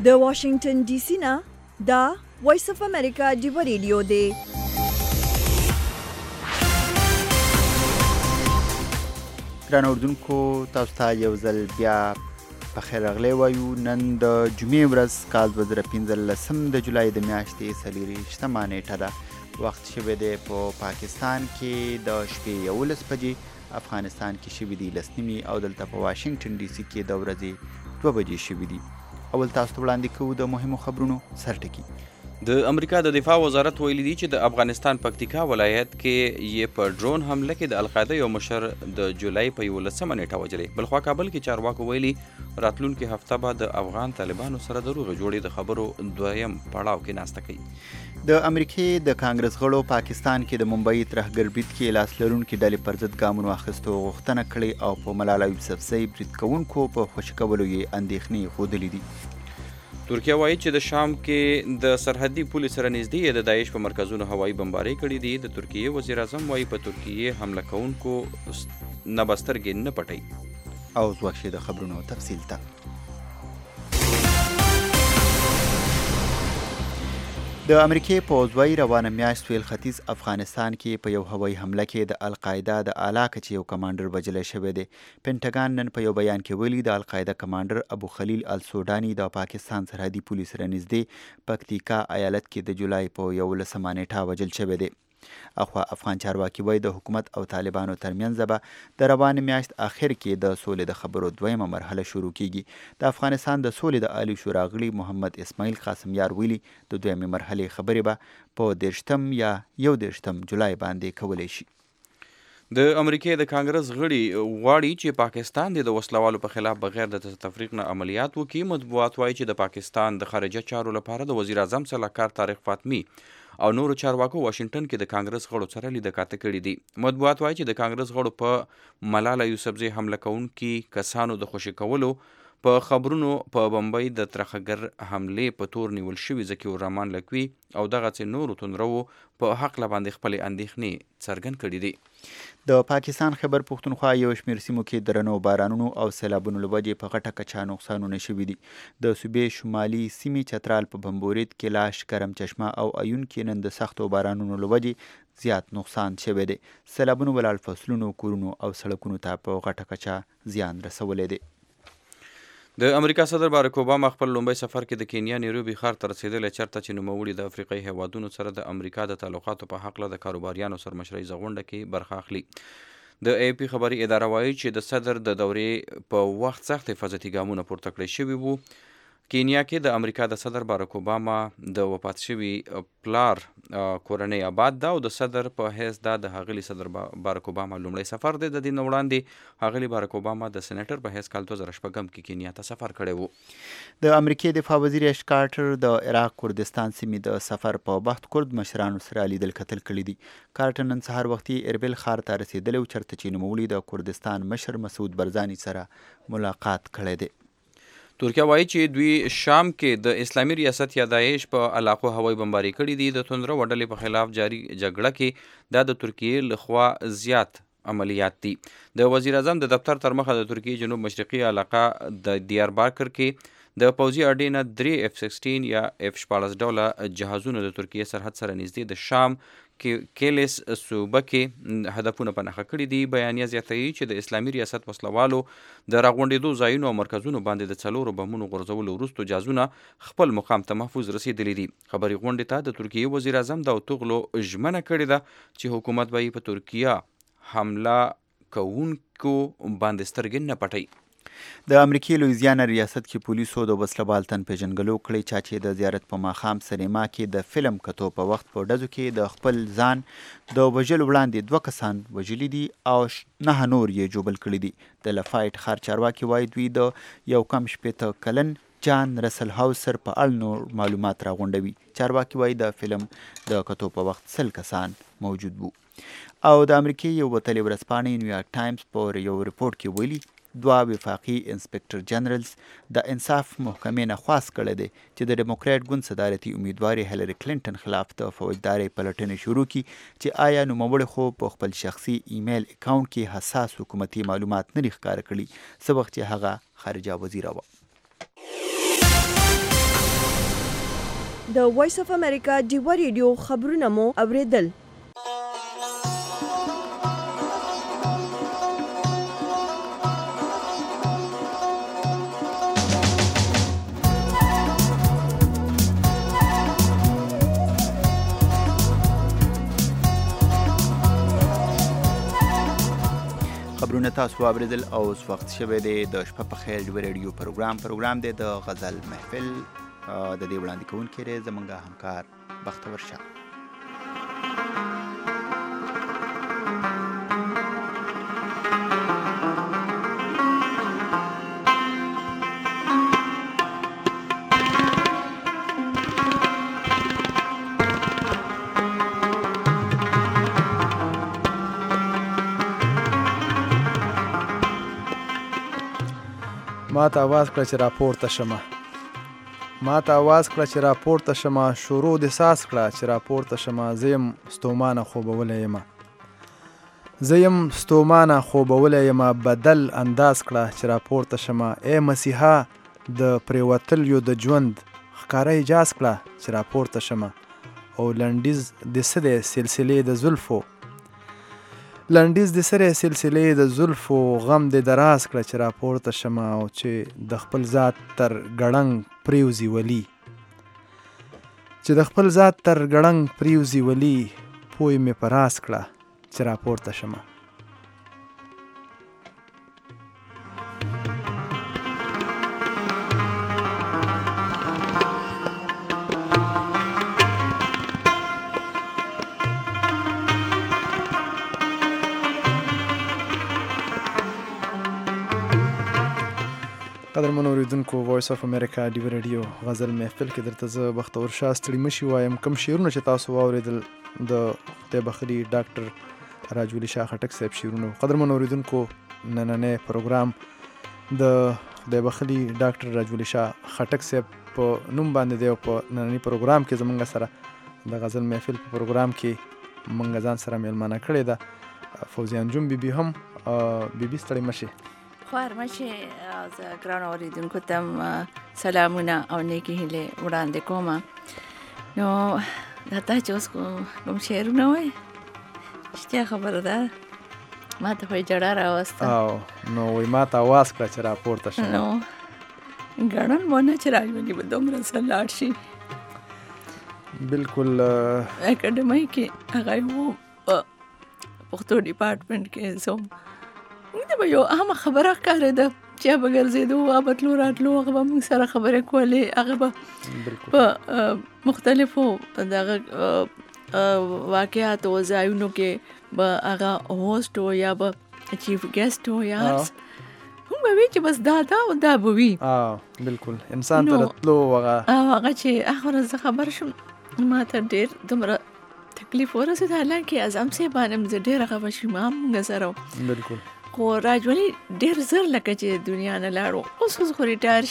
د واشنگټن ډي سي نه دا وایس اف امریکا دی ریډیو دی. ګران اردوونکو، تاسو ته یو ځل بیا پخیر راغلی وایو. نن د جمعې ورځ کال 2015 د جولای د میاشتې 24مه نیټه ده. وخت شوی دی په پاکستان کې د شپې 11 بجې، افغانستان کې شوي دي 10:30 او دلته په واشنګټن ډي سي کې د ورځې 2 بجې شوي دي. اول تاسو ته وړاندې کوو د مهمو خبرونو سرټکي. د امریکا د دفاع وزارت ویلي دي چې د افغانستان پکتیکا ولایت کې یې په ډرون حمله کې د القاعده یو مشر د جولای په 11مه نیټه وژلی. بلخوا کابل کې چارواکو ویلي راتلونکې هفته به د افغان طالبانو سره د روغې جوړې د خبرو دویم پړاو کې ناسته کوي. د امریکې د کانګرس غړو پاکستان کې د ممبئی ترهګر برید کې لاس لرونکي ډلې پر ضد ګامونو اخیستو غوښتنه کړې او په ملاله یوسفزۍ برید کوونکو په خوشي کولو یې اندېښنې ښودلې دي. ترکیه وایي چې د شام کې د سرحدي پولې سره نږدې د داعش په مرکزونو هوایي بمبارۍ کړي دي. د ترکیې وزیر اعظم وایي په ترکیې حمله کوونکو نه به سترګې نه پټوي. او ځواک شي د خبرونو تفصیل ته. د امریکې پوځ وایي روانه میاشت سویل ختیځ افغانستان کې په یو هوایي حمله کې د القاعده د اعلی کچې یو کمانډر وژلی شوی دی. پینټاګان نن په یو بیان کې ویلي د القاعده کمانډر ابو خلیل السوداني د پاکستان سرحدي پولې سره نږدې پکتیکا ایالت کې د جولای په 11مه نیټه وژل شوی دی. اخوا افغان چارواکي وایي د حکومت او طالبانو ترمنځ به د روانې میاشت اخر کې د سولې د خبرو دویمه مرحله شروع کیږي. د افغانستان د سولې د عالی شورا غړي محمد اسماعیل قاسمیار ویلي د دویمې مرحلې خبرې به په 30 یا 31 جولای باندې کولی شي. د امریکې د کانګرس غړي غواړي چې پاکستان د وسلوالو په خلاف بغیر د تفریق نه عملیات وکړي. مطبوعات وایي چې د پاکستان د خارجه چارو لپاره د وزیر اعظم سلاکار طارق فاطمی او نورو چارواکو واشنگټن کې د کانګرس غړو سره لیده کاته کړي دي. مطبوعات وایي چې د کانګرس غړو په ملاله یوسفزۍ حمله کوونکي کسانو د خوشي کولو په خبرونو په بمبئی د ترهګر حملې په تور نیول شوي ذکي الرحمن لکوي او دغسې نورو توندرو په حق باندې خپلې اندېښنې څرګند کړي دي. د پاکستان خیبر پښتونخوا یو شمېر سیمو کې درنو بارانونو او سیلابونو له وجې په غټه کچه نقصانونه شوي دي. د صوبې شمالي سیمې چترال په بمبورید کې لاش، کرم چشمه او عیون کې نن د سختو بارانونو له وجې زیات نقصان شوی دی. سیلابونو ولاړ فصلونو، کورونو او سړکونو ته په غټه کچه زیان رسولی دی. د امریکا صدر بارک اوباما خپل لومړی سفر کې د کینیا نیروبي ښار ته رسېدلی، چېرته چې نوموړي د افریقایي هیوادونو سره د امریکا د تعلقاتو په هکله د کاروباریانو سرمشریزه غونډه کې برخه اخلي. د ای پی خبري اداره وایي چې د صدر د دورې په وخت سخت حفاظتي ګامونه پورته کړی شوي وو. کینیا کې د امریکا د صدر بارک اوباما د وفات شوي پلار کورنۍ آباد ده او د صدر په حیث دا د ښاغلي صدر بارک اوباما لومړی سفر دی. د دې نه وړاندې ښاغلي بارک اوباما د سینیټر په حیث کال 2006 کې کینیا ته سفر کړی و. د امریکې دفاع وزیر اش کارټر د عراق کردستان سیمې د سفر په وخت کرد مشرانو سره لیدل کتل کړي دي. کارټر نن سهار وختي اربیل ښار ته رسېدلی و، چېرته چې نوموړي د کردستان مشر مسعود برزاني سره ملاقات کړی دی. ترکیه وایي چې دوی شام کې د اسلامي ریاست یا داعش په علاقو هوایي بمباري کړي دي. د توندرو ډلې په خلاف جاري جګړه کې دا د ترکیې لخوا زیات عملیات دي. د وزیر اعظم د دفتر تر مخه د ترکیې جنوب مشرقي علاقه د دیار بارکر کې د پوځي اډې نه 3 F-16 یا F-14 ډوله جهازونه د ترکیې سرحد سره نږدې د شام کیلس صوبه کې هدفونه په نښه کړي دي. بیانیه زیاتوي چې د اسلامي ریاست وسلوالو د راغونډېدو ځایونو او مرکزونو باندې د 4 بمونو غورځولو وروسته جهازونه خپل مقام ته محفوظ رسېدلي دي. خبري غونډې ته د ترکیې وزیر اعظم داوتوغلو ژمنه کړې ده چې حکومت به یې په ترکیه حمله کوونکو باندې سترګې نه پټوي. د امریکې لویزیانا ریاست کې پولیسو د وسلوال تن پیژنګلو کړی چا چې د زیارت په ماښام سینما کې د فلم کتو په وخت په ډزو کې د خپل ځان د وژلو وړاندې 2 کسان وژلي دي او 9 نور یې ژوبل کړي دي. د لفایټ ښار چارواکي وایي دوی د 1 کلن جان رسل هاوسر په اړه نور معلومات راغونډوي. چارواکي وایي د فلم د کتو په وخت 100 کسان موجود وو. او د امریکې یو وتلې ورځپاڼې نیویارک ټایمز په یو رپورټ کې ویلي 2 وفاقي انسپکټر جنرالز د انصاف محکمې نه خواست کړی دی چې د ډیموکرات ګوند صدارتي امیدوارې هیلری کلینټن خلاف د فوجدارۍ پلټنې شروع کړي چې آیا نوموړي خو په خپل شخصي ایمیل اکاونټ کې حساس حکومتي معلومات نه دي ښکاره کړي څه وخت چې هغه خارجه وزیره وه. د وایس اف امریکا ډیوا ریډیو خبرونه مو اوریدل. خبرونه تاسو واوریدل او اوس وخت شوی دی د شپه په خیر ډیوا ریډیو پروګرام دی د غزل محفل د دې وړاندې کوونکی دی زموږ همکار بختور شاه. ما ته آواز کړه چې راپورته شمه، ما ته آواز کړه چې راپورته شمه، شروع د ساس کړه چې راپورته شمه. زه یم ستومانه خوبولی یمه، زه یم ستومانه خوبولی یمه، بدل انداز کړه چې راپورته شمه. ای مسیحا د پریوتلیو د ژوند ښکاره اجاز کړه چې راپورته شمه. او لنډیز د څه دی سلسلې د زلفو، لنډیز د سره سلسلې د زلفو غم د دراز کړه چې راپورته شمه. او چې د خپل ذات تر ګړنګ پریوزي ولی، چې د خپل ذات تر ګړنګ پریوزي ولی، پوی مې په راز کړه چې راپورته شمه. قدرمن اوریدونکو، وایس اف امریکا ډیوا ریډیو غزل محفل کې درته زه بختور شاه ستړي مشي وایم. کوم شعرونه چې تاسو واوریدل د خدای بخلي ډاکټر راج ولي شاه خټک صاحب شعرونه. قدرمن اوریدونکو، نننی پروګرام د خدای بخلي ډاکټر راج ولي شاه خټک صاحب په نوم باندې دی. او په نننی پروګرام کې زمونږ سره د غزل محفل په پروګرام کې مونږ ځان سره میلمانه کړې ده فوزیان جون بیبي هم. بیبي ستړي مشي. خوار مشه. زه ګران اوریدونکو ته سلامونه او نیکی هیلې وړاندې کوم. نو دا تا چې اوس کوم شعرونه وایي رښتیا خبره ده، ما ته خو یې جړه راوسته. نو وایي ما ته آواز کړه چې راپورته شم. نو ګڼل مونه چې راجولي به دومره سره لاړ شي. بالکل اکاډمۍ کې هغه و پښتو ډیپارټمنټ کې زوم دا به یو عامه خبره ښکارېده چې هغه به ګرځېدو، هغه به تلو راتلو، هغه به موږ سره خبرې کولې، هغه به په مختلفو دغه واقعاتو او ځایونو کې به هغه هوسټ و یا به چیف ګیسټ و یا هم به وي چې بس دا او دا به وي. بالکل انسان ته راتلو هغه چې هغه ورځ زه خبر شم ما ته ډېر دومره تکلیف ورسېد. حالانکې اعظم صاحب باندې زه ډېره خفه شوم هم موږ سره. بالکل خو راجولي ډېر زر لکه چې دنیا نه لاړو، اوس خو ریټایر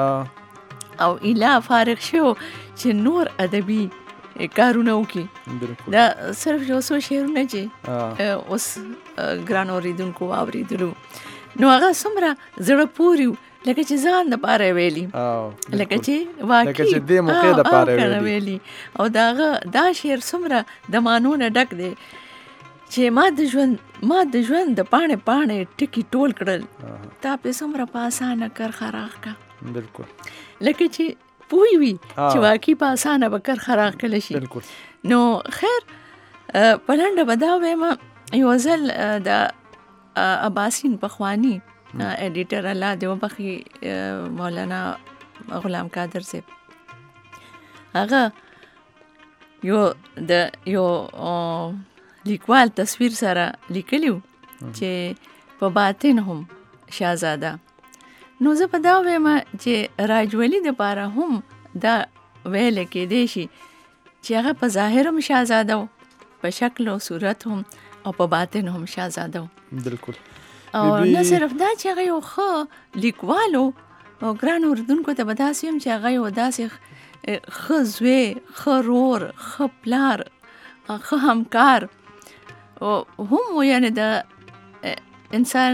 شو او ایلا فارغ شو چې نور ادبي کارونه وکړي. دا صرف یو څو شعرونه چې اوس ګران اوریدونکو واورېدلو نو هغه څومره زړه پورې و لکه چې ځان دپاره ویلي، لکه چې واقعي ویلي. او دا شعر څومره د معنو نه ډک دی چې ما د ژوند د پاڼې ټکي ټول کړل، تا په څومره په اسانه کرښه راغله. بالکل لکه چې پوه وي چې واقعي په اسانه به کرښه راغله شي. نو خیر په لنډه به دا وایم، یو ځل د عباسین پخواني ایډیټر الله دې وبخي مولانا غلام قادر صاحب، هغه یو لیکوال تصویر سره لیکلیو چې په باطن هم شاهزاده. نو زه په دا وایم چې راجولي دپاره هم دا ویل کېدی شي چې هغه په ظاهر هم شاهزاده و، په شکل او صورت هم، او په باطن هم شاهزاده و. بالکل. او نه صرف دا چې هغه یو ښه لیکوال و، او ګران اورېدونکو ته به داسې ویم چې هغه یو داسې ښه زوی، ښه رور، ښه پلار، ښه همکار هم، یعنی د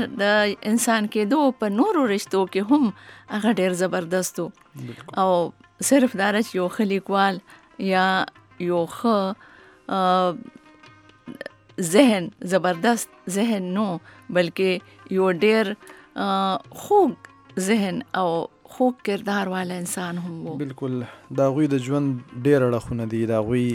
انسان کېدو په نورو رشتو کې هم هغه ډېر زبردست و. او صرف دا چې یو ښه لیکوال یا یو ښه ذهن زبردست ذهن نو بلکې یو ډېر خوږ ذهن او خوږ کردار والا انسان هم و. بالکل د هغوی د ژوند ډېر اړخونه دي. د هغوی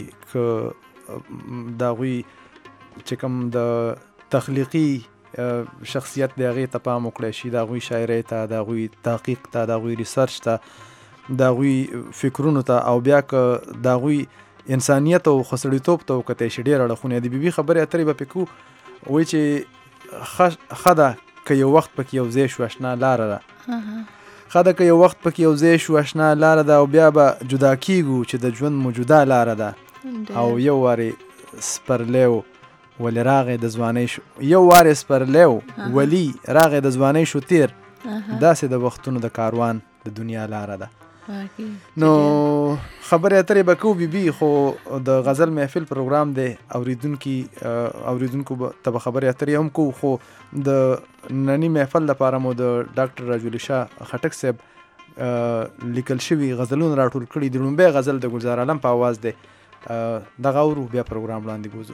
چې کوم د تخلیقي شخصیت د هغې ته پام وکړی شي، د هغوی شاعرۍ ته، د هغوی تحقیق ته، د هغوی ریسرچ ته، د هغوی فکرونو ته، او بیا که د هغوی انسانیت او خسړیتوب ته وکتی شي، ډېر اړخونه دي. بیبي خبرې اترې به پې کوو، وایي چې ښه ده که یو وخت پکې یو ځای شو اشنا لاره ده، ښه ده که یو وخت پکې یو ځای شو اشنا لاره ده، او بیا به جدا کیږو چې د ژوند موجوده لاره ده. او یو وارې سپرلی ولی راغی د ځوانۍ شو، یو وارې سپرلی ولی راغی د ځوانۍ شو تیر، داسې د وختونو د کاروان د دنیا لاره ده. نو خبرې اترې به کوو بیبي، خو د غزل محفل پروګرام دی، اوریدونکو ته به خبرې اترې هم کوو، خو د ننني محفل لپاره مو د ډاکټر راجولی شاه خټک صاحب لیکل شوي غزلونه راټول کړي دي. لومبی غزل د ګلزار عالم په آواز دی، دغه اورو بیا پروګرام وړاندې بوزو.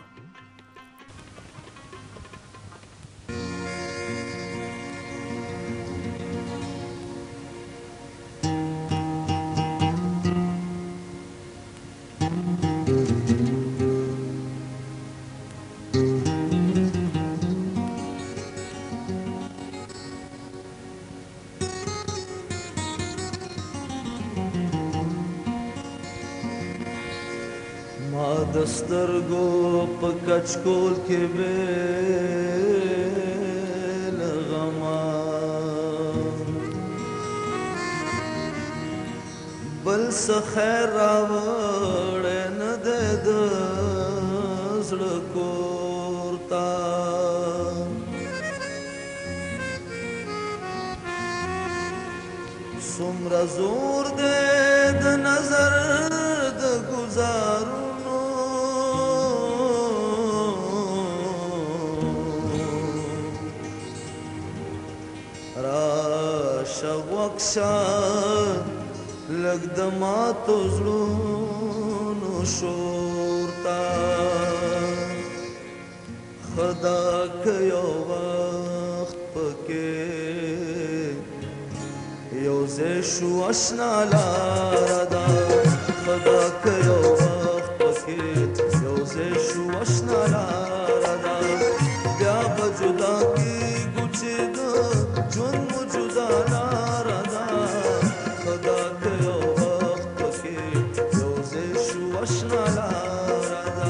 دسترګو په کچکول کې بیل غما بل څه خیر راوړی نه دی د زړه کور ته څومره زور دی د نظر د ګزارو وکشان لږ د ماتو زړونو شور ته ښه ده که یو وخت پکې یو ځای شو اشنا لاره ده ښه ده که یو وخت پکې یو ځای شو اشنا لاره ده بیا به جدا کېږو چې د ژوند مو جدا لاره ده ښه ده که یو وخت پکې یو ځای شو اشنا لاره ده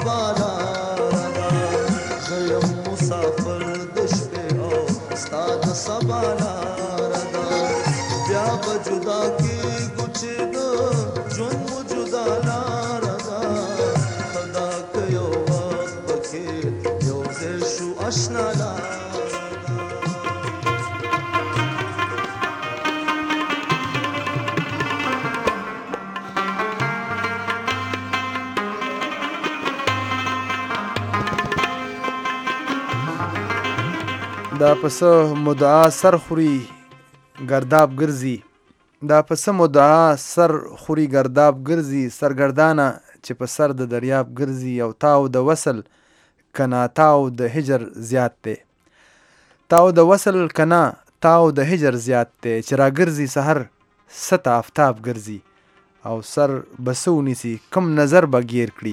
سبا لاره ده زه یم مسافر د شپې او ستا د سبا لاره ده بیا به جدا کېږو چې د ژوند مو جدا لاره ده خدا که یو وخت پکې یو ځای شو اشنا لاره دا پسه مدعا سر خوري گرداب ګرځي دا پسه مدعا سر خوري گرداب ګرځي سرګردانه چې په سر د دریاب ګرځي او تاو د وصل کنا تاو د هجر زیات دی تاو د وصل کنا تاو د هجر زیات دی چې را ګرځي سحر ست آفتاب ګرځي او سر بسو نیسي کم نظر به گیر کړي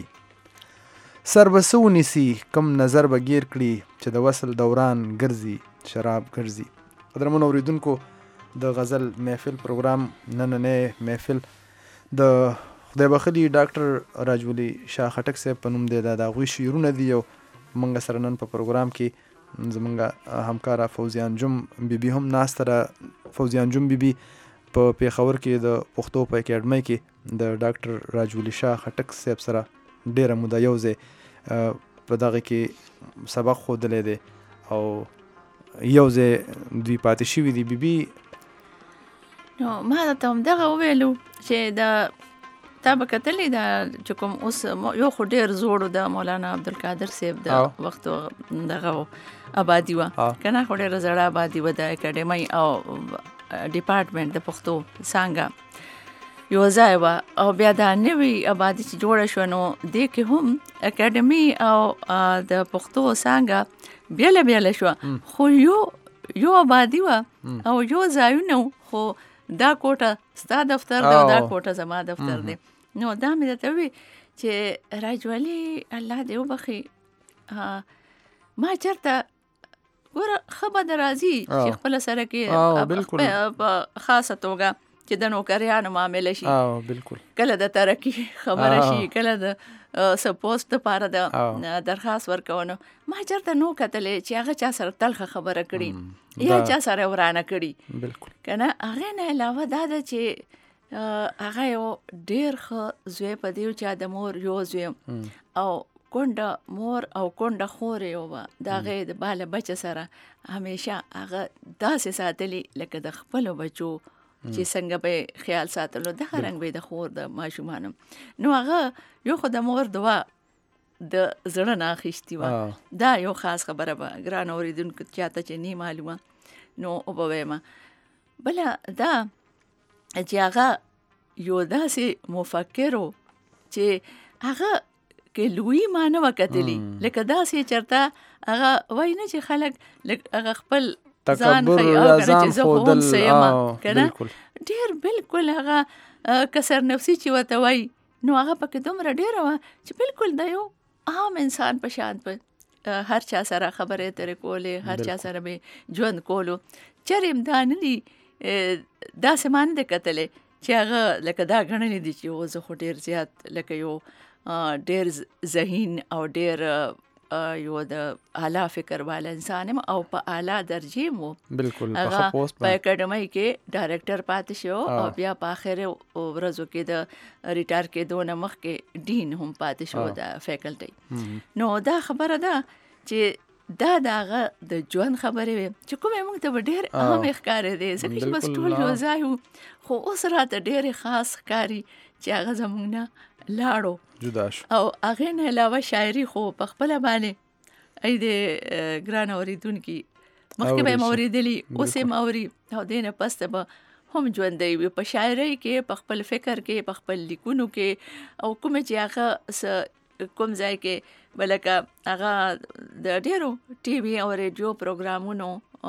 سر بسو نیسي کم نظر به گیر کړي چې د وصل دوران ګرځي شراب ګرځي. قدرمنو اوریدونکو د غزل محفل پروګرام نننی محفل د خدای بخلي ډاکټر راجولي شاه خټک صاحب په نوم دی دا د هغوی شعرونه دي او موږ سره نن په پروګرام کې زموږ همکاره فوزیان جم بیبي هم ناسته ده. فوزیان جم بیبي په پیښور کې د پښتو په اکیډمۍ کې د ډاکټر راجولي شاه خټک صاحب سره ډیره موده یو ځای په دغه کې سبق ښودلی دی او یو ځای دوی پاتې شوي دي. بیبي نو ما درته همدغه وویلو چې دا تا به کتلی دا چې کوم اوس یو خو ډېر زوړ د مولانا عبدالقادر صاحب د وخت دغه آبادي وه که نه خو ډېره زړه آبادي وه د اکاډمۍ او ډپارټمنټ د پښتو څانګه یو ځای وه او بیا دا نوې آبادي چې جوړه شوه نو دې کې هم اکاډمي او د پښتو څانګه بیله بیله شوه خو یو آبادي وه او یو ځایونه خو دا کوټه ستا دفتر دی او دا کوټه زما دفتر دی. نو دا مې درته ووي چې راجولي الله دې وبخي ما چېرته ګوره ښه به د راځي چې خپله سره کې په خاصه توګه چې د نوکریانو معامله شي کله د ترقي خبره شي کله د سپوست دپاره د درخواست ورکونو ما چېرته نو کتلی چې هغه چا سره تلخه خبره کړي یا چا سره ورانه کړي که نه هغې نه علاوه دا ده چې هغه یو ډېر ښه زوی په دی چې د مور یو زوی او کونډه مور او کونډه خور یې وه د هغې د باله بچه سره همیشه هغه داسې ساتلي لکه د خپلو بچو چې څنګه به خیال ساتلو دغه رنګ به د خور د ماشومانو. نو هغه یو خو د مور دعا د زړه نه اخیستې وه دا یو خاص خبره به ګران اورېدونکو چاته چې نه معلومه نو وبه ویمه. بله دا چې هغه یو داسې مفکر و چې هغه کې لوی ما نه وه کتلي لکه داسې چېرته هغه وایي نه چې خلک هغه خپل ځان ښیي او که نه چې زه خو هم څه یمه که نه ډېر بلکل هغه کسر نفسي چې ورته وایي نو هغه پکې دومره ډېره وه چې بلکل د یو عام انسان په شان په هر چا سره خبرې اترې کولې هر چا سره به ژوند کولو. چېرې هم دا نه دي داسې ما نه دی کتلی چې هغه لکه دا ګڼلی دي چې زه خو ډېر زیات لکه یو ډېر ذهین او ډېر یو د اعلی فکر والا انسان یم او په اعلی درجې مو هغه په اکاډمۍ کې ډایرکټر پاتې شو او بیا په آخر ورځو کې د ریټایر کېدو نه مخکې ډین هم پاتې شو د فیکلټۍ. نو دا خبره ده چې دا د هغه د ژوند خبرې وې چې کومې موږ ته به ډېر اهم ښکارې دی ځکه چې بس ټول یو ځای وو خو اوس راته ډېرې خاص ښکاري چې هغه زموږ نه لاړو او هغې نه علاوه شاعري خو په خپله باندې ای د ګران اورېدونکي مخکې به یې م اورېدلي اوس یې م اوري او دې نه پسته به هم ژوندی وي په شاعرۍ کې په خپل فکر کې په خپل لیکونو کې او کومې چې هغه کوم ځای کې بلکه هغه د ډېرو ټي وي او ریډیو پروګرامونو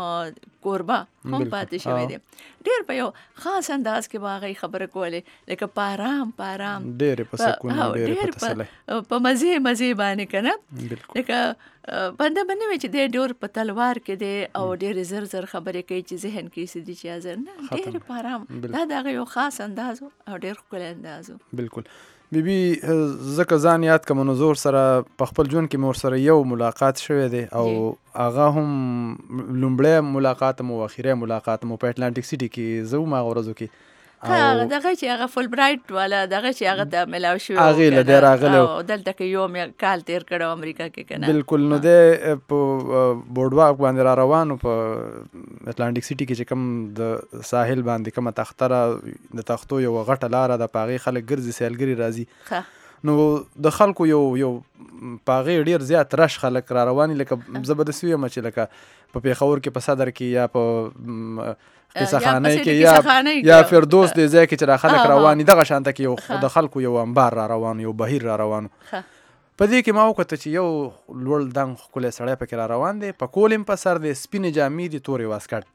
کوربه هم پاتې شوی دی. ډېر په یو خاص انداز کې به هغې خبره کولې لکه په ارام ډېرې په سکون ډېرې په تسلی په مزې باندې که نه لکه بنده به نه وي چې دی ډېر په تلوار کې دی او ډېرې زر خبرې کوي چې ذهن کې څه دي چې حاضر نه ډېرې په ارام دا د هغه یو خاص انداز او ډېر ښکلی انداز و. بلکل بیبي ځکه ځان یاد کوم نو زور سره په خپل ژوند کې مې ورسره یو ملاقات شوی دی او هغه هم لومړی ملاقات مو اخیری ملاقات مو په اټلانټیک سیټي کې زه هم هغه ورځو کې دغه چې هغه فول برایټ والا دغه چې هغه ته ملاو شوی هغې له دی راغلی او دلته کې یو کال تیر کړی امریکا کې که نه بلکل نو دی په بورډ واک باندې را روان و په اټلانټیک سیټي کې چې کوم د ساحل باندې کومه تخته را د تختو یوه غټه لاره ده په هغې خلک ګرځي سیلګري راځي نو د خلکو یو په هغې ډېر زیات رش خلک را روان لکه زه به داسې ویم چې لکه په پېښور کې په صدر کې یا په قصه خانه کې یا فردوس دې ځای کې چې را خلک روان دي دغه شانته کې یو د خلکو یو انبار را روان یو بهیر را روان په دې کې ما وکته چې یو لوړ دنګ ښکلی سړی پکې را روان دی په کول هم په سر دی سپینې جامې دي تورې واسکټ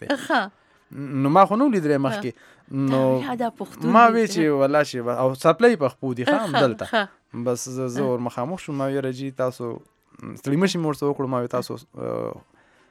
دی نو ما خو نه ولیدلی مخکې نو ما وی چې والله چې او څپلۍ په خپو دي ښه همدلته بس زه ور مخامخ شوم ما ویره جي تاسو ستړي مشي مې ورته وکړو ما وی تاسو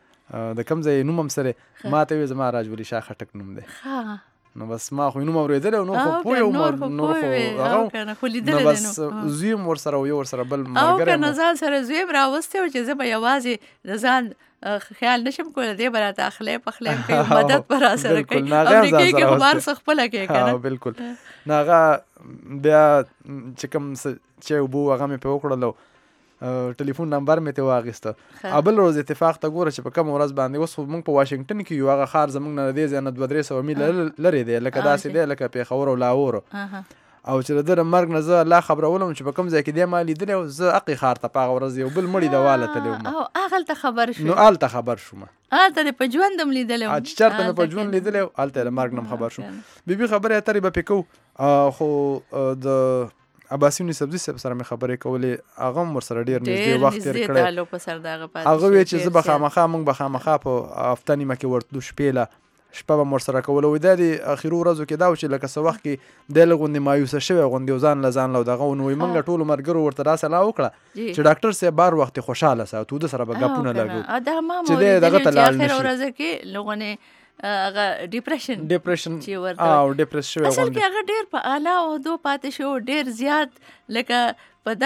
د کوم ځای نوم هم سره ما ته وی زما راجولي شاه خټک نوم دی نو بس ما خو نوم اورېدلی او نور خو پوه یم نور خو هغه نو بس زوی هم ورسره او یو ورسره بل ملګری او که نه ځان سره زوی هم راوستی و چې زه به یوازې د ځان خیال نشم کولی دی به راته اخلی پخلی هم کوي مدد به را سره کوي امریکې کې خو بار څه خپله کوي که نه بلکل نو هغه بیا چې کوم چې اوبه هغه مې پې وکړلو ټلیفون نمبر مې ته واخیسته بل روز اتفاق ته ګوره چې په کومه ورځ باندې اوس خو موږ په واشنګټن کې یو هغه ښار زموږ نه دې ځای نه 200-300 میله لرې دی لکه داسې دی لکه پېښور او لاهور او چې د ده د مرګ نه زه الله خبرولم چې په کوم ځای کې دی ما لیدلی او زه عقې ښار ته په هغه ورځ یو بل مړي د والتلی وم او هغلته خبر شو نو هلته خبر شوم هلته دې په ژوند هم لیدلی چې چېرته مې په ژوند لیدلی هلته د مرګ نه هم خبر شوم بیبي خبرې اترې به پې کوو خو د عباسي یونیسفزي صاحب سره مې خبرې کولې هغه هم ورسره ډېر نږدې وخت تېر کړی هغه وی چې زه به خامخا موږ به خامخا په هفته نیمه کې ورتلو شپې له شپه به م ورسره کوله وایي دا د اخرو ورځو کې دا و چې لکه څه وخت کې دی لږ غوندې مایوسه شوی غوندې او ځان له ځان له دغه ونو وایي موږ ټولو ملګرو ورته دا صلاح وکړه چې ډاکټر صاحب بار وخت خوشحاله ساتو ده سره به ګپونه لګو چې دی دغه ته لاړ نشي ورځ کې لغونې هغه ډیپریشن چې ورته او ډیپریس شوی اصل کې هغه ډېر په اعلی عهدو پاتې شو ډېر زیات لکه په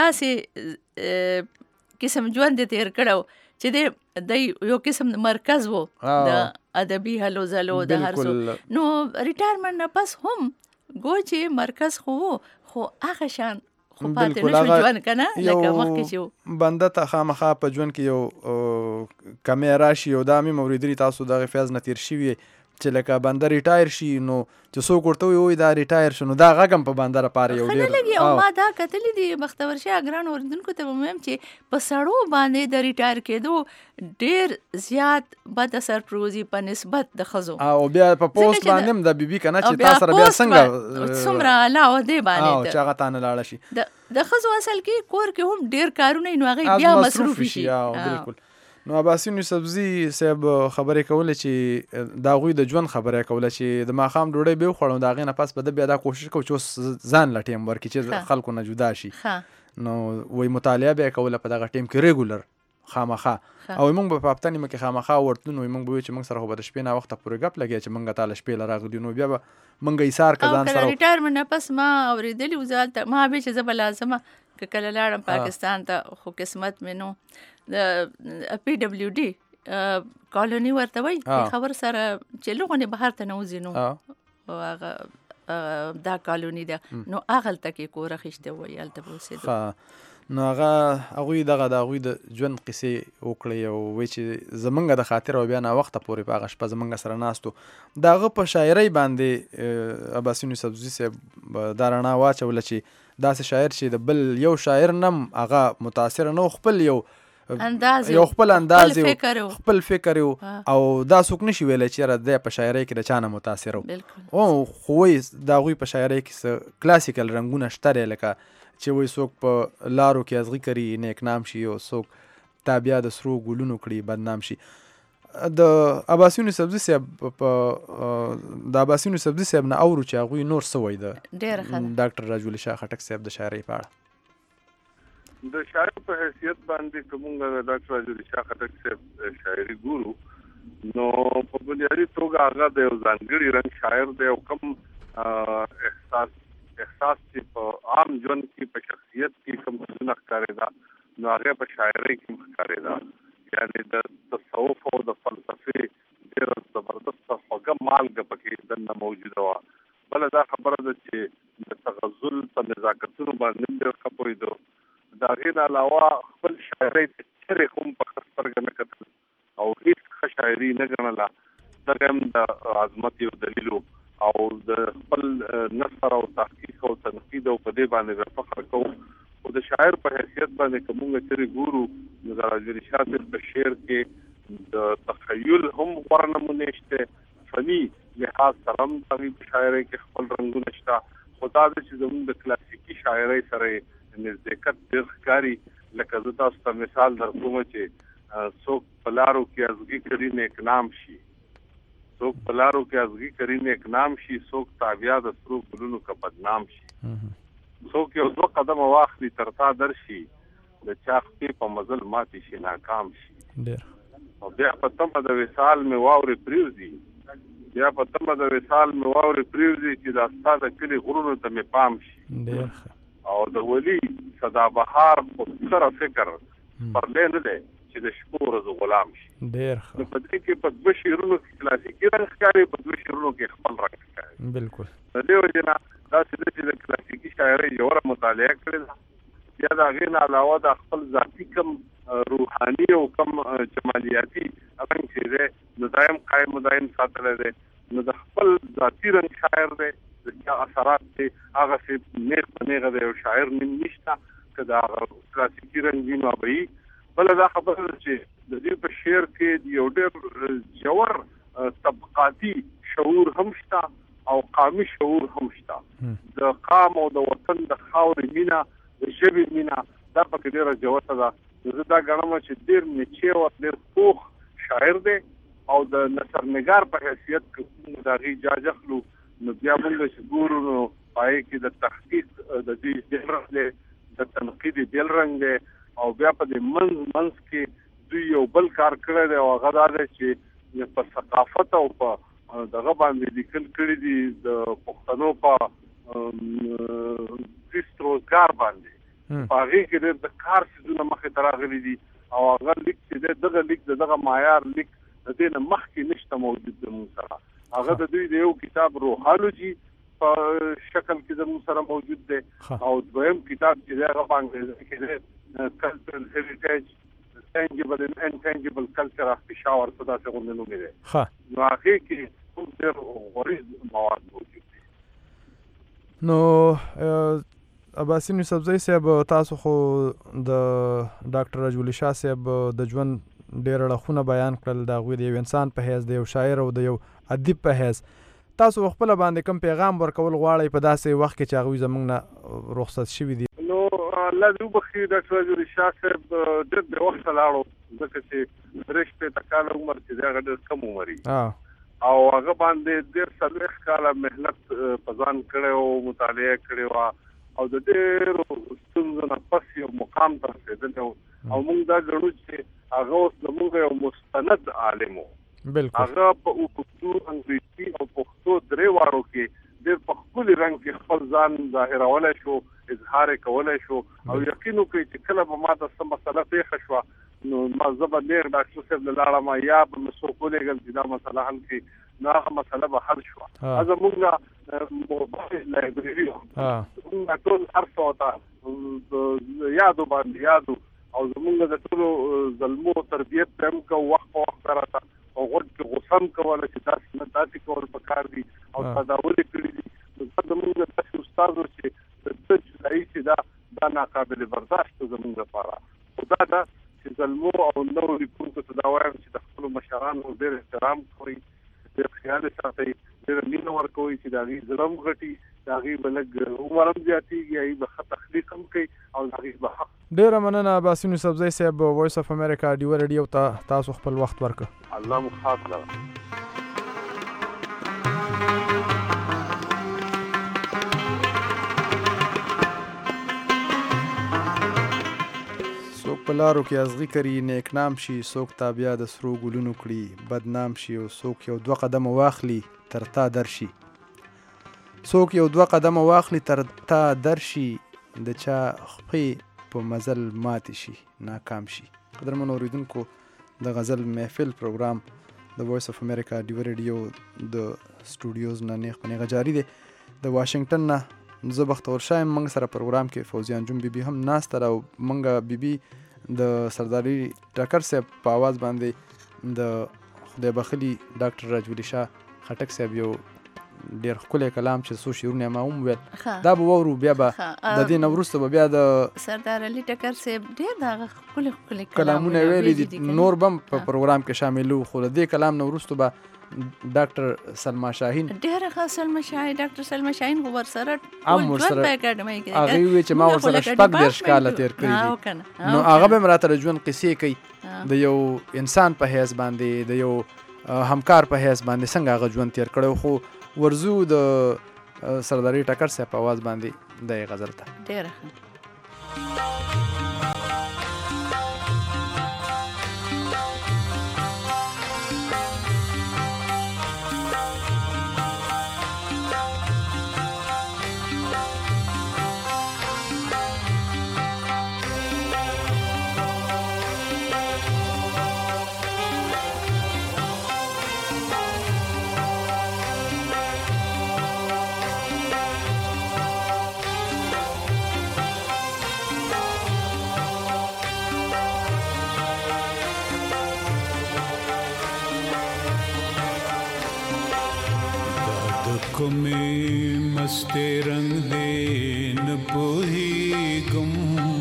داسې قسم ژوند یې تېر کړی چې د یو قسم مرکز و د ادبي هلو ځلو د هر څه نو ریټایرمنټ نه پس هم ګو چې مرکز خو خو هغه شان خو پاتې نشو ژوند که نه لکه مخکې چې بنده ته خامخا په ژوند کې یو کمی راشي او دا مې موریدلي تاسو دغه فیض نه تېر شوي چې لکه بنده ریټایر شي نو چې څوک ورته وایي دا ریټایر شو نو دا غږ هم په بنده لپاره یو ډېر ښه نه لګي او ما دا کتلي دي بختور شاه ګرانو اورېدونکو ته به ویم چې په سړو باندې د ریټایر کېدو ډېر زیات بد اثر پروزي په نسبت د ښځو او بیا په پوسټ باندې هم د بیبي که نه چې تا سره بیا څنګه څومره اعلی عهدې باندې چې هغه تا نه لاړه شي د ښځو اصل کې کور کې هم ډېر کارونه نو هغې بیا مصروفي شي بلکل نو عباسي یونیسفزي صاحب خبرې کولې چې د هغوی د ژوند خبرې کوله چې د ماښام ډوډۍ به وخوړم د هغې نه پس به ده بیا دا کوشش کوو چې اوس ځان له ټیم ورکړي چې خلکو نه جدا شي نو وایي مطالعه به یې کوله په دغه ټیم کې ریګولر خامخا او موږ به په هفته نیمه کې خامخا ورتلو نو موږ به وایو چې موږ سره خو به د شپې نه وخته پورې ګپ لګیا چې موږ تا له شپې له راغلي نو بیا به موږ ایثار که ځان سره ریټایرمنټ نه پس ما اورېدلي و زه هلته ما به چې زه به لازمه که کله لاړم پاکستان ته خو قسمت مې نو د پی ډبلیو ډي کالوني ورته وایي خبر سره چې لغونې بهر ته نه وځي نو هغه دا کالوني ده نو هغلته کې کور اخیستی وایي هلته به اوسېدو نو هغوی دغه د هغوی د ژوند قصې وکړې او وایي چې زمونږ د خاطر او بیا ناوخته پورې په هغه شپه زمونږ سره ناست و د هغه په شاعرۍ باندې عباسي یونیسفزي صاحب دا رڼا واچوله چې داسې شاعر چې د بل یو شاعر نه هم هغه متاثره نه خپل یو خپل انداز خپل فکر او دا څوک نشي ویلی چې دی په شاعرۍ کې د چا نه متاثر او خو وایي د هغوی په شاعرۍ کې څه کلاسیکل رنګونه شته دی لکه چې وایي څوک په لارو کې ازغي کوي نیکنام شي او څوک تابیا د سرو ګلونو کړي بدنام شي د عباسي یونیسفزي صاحب د عباسي یونیسفزي صاحب نه اورو چې هغوی نور څه وایي د ډاکټر راجولي شاه خټک صاحب د شاعرۍ په اړه د شاعر په حیثیت باندې که موږ د ډاکټر راجولي شاه خټک صاحب شاعري ګورو نو په بنیادي توګه هغه د یو ځانګړي رنګ شاعر دی او کوم احساس احساس چې په عام ژوند کې په شخصیت کې کوم څه ښکارېدا نو هغه په شاعرۍ کې ښکارېدا. یعنی د تصوف او د فلسفې ډېره زبردست خوږه مالګه پکې دننه موجوده وه. بله دا خبره ده چې د تغزل په نزاکتونو باندې ډېر ښه پوهېدو. د هغې نه علاوه خپل شاعرۍ ته چرې هم په ښه سترګه نه کتل او هېڅ ښه شاعري نه ګڼله. دغه هم د عظمت یو دلیل او د خپل نثر او تحقیق او تنقید او په دې باندې فخر کوو. خو د شاعر په حیثیت باندې که موږ چرې ګورو نو د راز علي شاه صاحب په شعر کې د تخیل هم غوره نمونې شته. فني لحاظ سره هم د هغوی په شاعرۍ کې خپل رنګونه شته. خو دا ده چې زموږ د کلاسیکي شاعرۍ سره یې نزدېکت ډېر ښکاري. لکه زه تاسو ته مثال درکوم چې څوک په لارو کې ازغي کړي نیک نام شي، څوک په لارو کې ازغي کړي نیک نام شي، څوک تابیا د سرو ګلونو که بدنام شي، څوک یو 2 قدمه واخلي تر تا درشي، د چا خپې په مزل ماتې شي ناکام شي. او بیا په تمه د وصال مې واورې پرېوځي، بیا په تمه د وصال مې واورې پرېوځي چې دا ستا د کلي غرونو ته مې پام شي. او د ولي سدابهار خو سره فکر پرلی نه دی چې د شپو ورځو غلام شي. نو په دې کې په 2 شعرونو کې کلاسیکي رنګ ښکاري، په 2 شعرونو کې خپل رنګ ښکاري. بالکل د دې وجې نه داسې ده چې د کلاسیکي شاعرۍ ژوره مطالعه کړې ده. بیا د هغې نه علاوه د خپل ذاتي کم روحاني او کم جمالیاتي رنګ چې دی نو دا هم قایم دایم ساتلی دی. نو د خپل ذاتي رنګ شاعر دی، د چا اثرات دی هغسې نیغ په نیغه د یو شاعر نیم نشته که د هغه کلاسیکي رنګ وي نو به وي. بله دا خبره ده چې د دې په شعر کې یو ډېر ژور طبقاتي شعور هم شته او قامي شعور هم شته. د قام او د وطن د خاورې مینه، د ژبې مینه دا پکې ډېره ژوره ده. زه دا ګڼم چې ډېر نیچې او ډېر پوخ شاعر دی او د نثرنګار په حیثیت که د هغې جاج اخلو نو بیا موږ چې ګورو نو په هغې کې د تحقیق د دې بېل رنګ دی، د تنقید بېل رنګ دی. او بیا په دې منځ کې دوی یو بل کار کړی دی او هغه دا دی چې په ثقافت او په دغه باندې لیکل کړي دي د پښتنو په فیست روزګار باندې. په هغې کې ډېر د کار څیزونه مخې ته راغلي دي او هغه لیک چې دی دغه لیک د دغه معیار لیک د دې نه مخکې نشته موجود زموږ سره. هغه د دوی د یو کتاب روحالوجي په شکل کې زموږ سره موجود دی او دویم کتاب چې دی هغه په انګریزي کې دی cultural heritage, tangible and intangible culture of Peshawar په داسې غوندې نومې دی. نو هغې کې کوم ډېر غوریز مواد موجود دي. نو عباسین یوسفزۍ صاحب تاسو خو د ډاکټر راج علي شاه صاحب د ژوند ډېر اړخونه بیان کړل، د هغوی د یو انسان په حیث، د یو شاعر او د یو ادیب په حیث. تاسو خپله باندې کوم پیغام ورکول غواړئ په داسې وخت کې چې هغوی زموږ نه رخصت شوي دي؟ الله دې وبخښي ډاکټر راج علي شاه صاحب ډېر بې وخته لاړو، ځکه چې 63 کاله عمر چې دی هغه ډېر کم عمر او هغه باندې ډېر 40 کاله محنت په ځان کړی او مطالعه کړې وه او د ډېرو ستونزو نه پس یو مقام ته رسېدلی او موږ دا ګڼو چې هغه اوس زموږ یو مستند عالم و. هغه په اردو، انګریزي او پښتو 3 واړو کې ډېر په ښکلي رنګ کې خپل ځان ظاهرولی شو، اظهار یې کولی شو او یقین وکړئ چې کله به ما ته څه مسله پېښه شوه نو ما زه به نیغ ډاکټر صاحب له لاړم یا به مې څوک ولېږل چې دا مسله حل کړي نو هغه مسله به حل شوه. زموږ موبایل لایبرري زموږ ټول هر څه ورته یادو باندې یادو او زموږ د ټولو زلمو تربیت ته هم کوو، وخت په وخت راته او غوږ کې غوسه هم کوله چې داسې نه داسې کول پکار دي او تداول یې کړي دي. نو زموږ داسې استاد و چې د ده جدایي چې دا ناقابل برداشت و زموږ لپاره. خو دا ده چې زلمو او نورو لیکونکو ته دا وایم چې د خپلو مشرانو ډېر احترام کوئ، ډېر خیال یې ساتئ، ډېره مینه ورکوئ چې د هغوی زړه هم غټي، د هغوی به لږ عمر هم زیاتېږي، هغوی به ښه تخلیق هم کوي او د هغوی به حق. ډېره مننه عباسین یوسفزۍ صاحب، وایس اف امریکا ډیوه ریډیو ته تاسو خپل وخت ورکړه. الله مو خاص لره. څوک په لارو کې ازغي کړي نیک نام شي، څوک تابیا د سرو ګلونو کړي بدنام شي، او څوک یو 2 قدمه واخلي تر تا درشي. څوک یو 2 قدمه واخلي تر تا درشي د چا خپې په مزل ماتې شي ناکام شي. قدرمنو اوریدونکو د غزل محفل پروګرام د وایس اف امریکا ډیو ریډیو د سټوډیوز نه نیغ په نیغه جاري دی. د واشنگټن نه زه بختور شایم. موږ سره پروګرام کې فوزیه انجم بیبي هم ناسته او موږ بیبي د سرداري ټکر صاحب په آواز باندې د خدای بخلي ډاکټر راجولی شاه خټک صاحب یو ډېر ښکلی کلام چې څو شعرونه ما هم ویل دا به واورو. بیا به د دې نه وروسته به بیا د سردار علي ټکر صاحب ډېر د هغه ښکلي کلامونه ویلي دي نور به هم په پروګرام کې شامل وو. خو د دې کلام نه وروسته به ډاکټر سلما شاهین ډېره ښه سلما شاهین ډاکټر سلما شاهین خو ورسره هم ورسره هغې وویل چې ما ورسره 14 کاله تېر کړي دي. نو هغه به هم راته د ژوند قصې کوي د یو انسان په حیث باندې د یو همکار په حیث باندې څنګه هغه ژوند تېر کړی. خو ورزو د سرداري ټکر صاحب په آواز باندې د غزل ته ډېره ښه. کومې مسته رنگ دې نه پوهېږم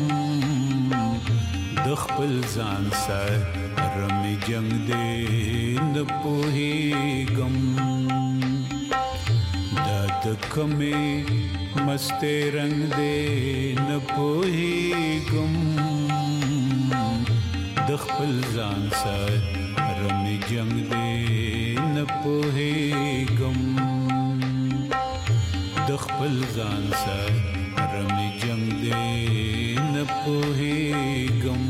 د خپل ځان سره رمې جنگ دې نه پوهېږم دا د کومې مسته رنگ دې نه پوهېږم د خپل ځان سره رمې جنگ دې نه پوهېږم د خپل ځان سره رمې جنگ دې نه پوهېږم.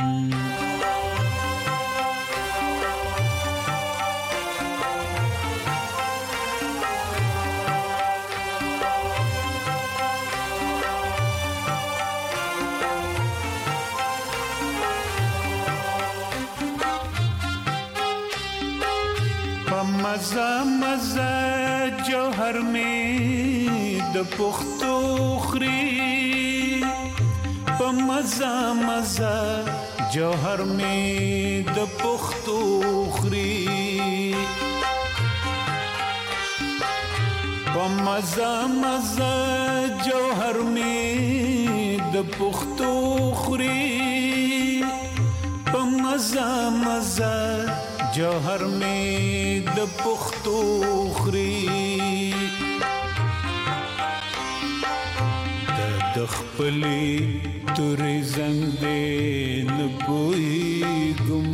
په مزه مزه جوهر میں د پختو خری په مزه مزه جوهر میں د پختو خری په مزه مزه جوهر میں د پختو خری په مزه مزه جوهر میں د پختو خری د خپلې تورې زنګ دې نه پوهېږم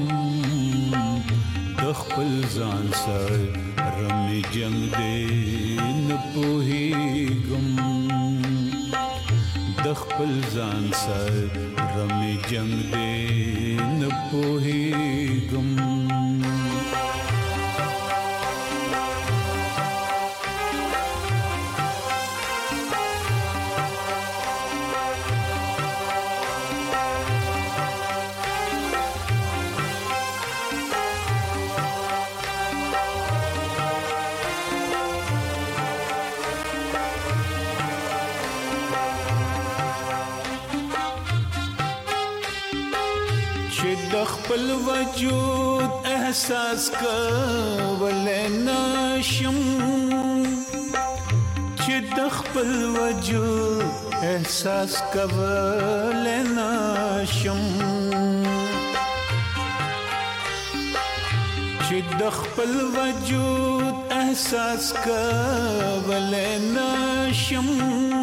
د خپل ځان سره رمې جنګ دې نه پوهېږم د خپل ځان سره رمې جنګ دې نه پوهېږم. د خپل وجود احساس کولای نشم چې د خپل وجود احساس کولای نشم چې د خپل وجود احساس کولای نشم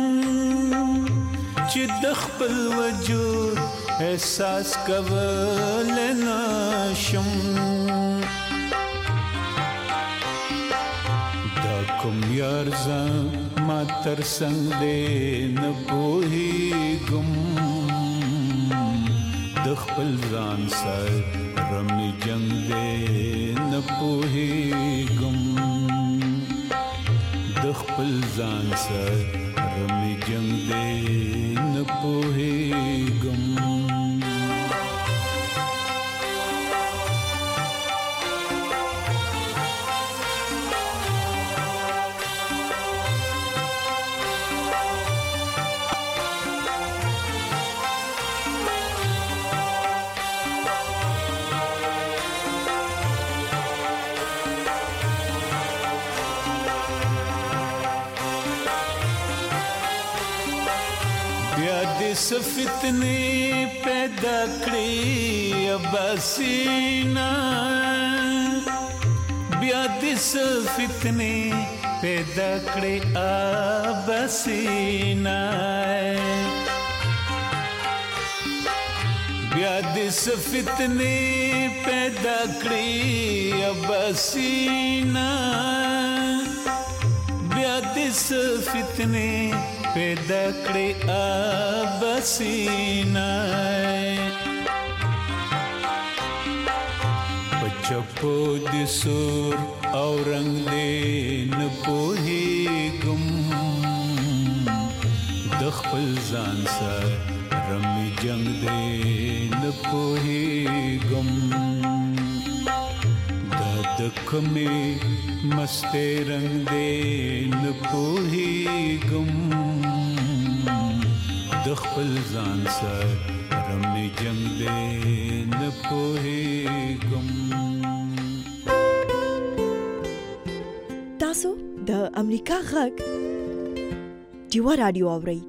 چې د خپل وجود احساس کول نشم دا کوم یار زما تر څنګ دې نه پوهېږم د خپل ځان سره رمې جنګ دې نه پوهېږم د خپل ځان سره مې جنگ دی نه پوهېږم فتنے پیدا کړې اباسینا بیا دې فتنے پیدا کړې اباسینا بیا دې فتنے پیدا کړې اباسینا بیا دې فتنے پیدا کړې اباسینا پچپو د سور او رنگ دې نه پوهېږم د خپل ځان سره رمې جنگ دې نه پوهېږم دا د کومې مستې رنگ دې نه پوهېږم د خپل ځان سره رمې جنگ دې نه پوهېږم تاسو د امریکا غږ ډیوا رادیو اورئ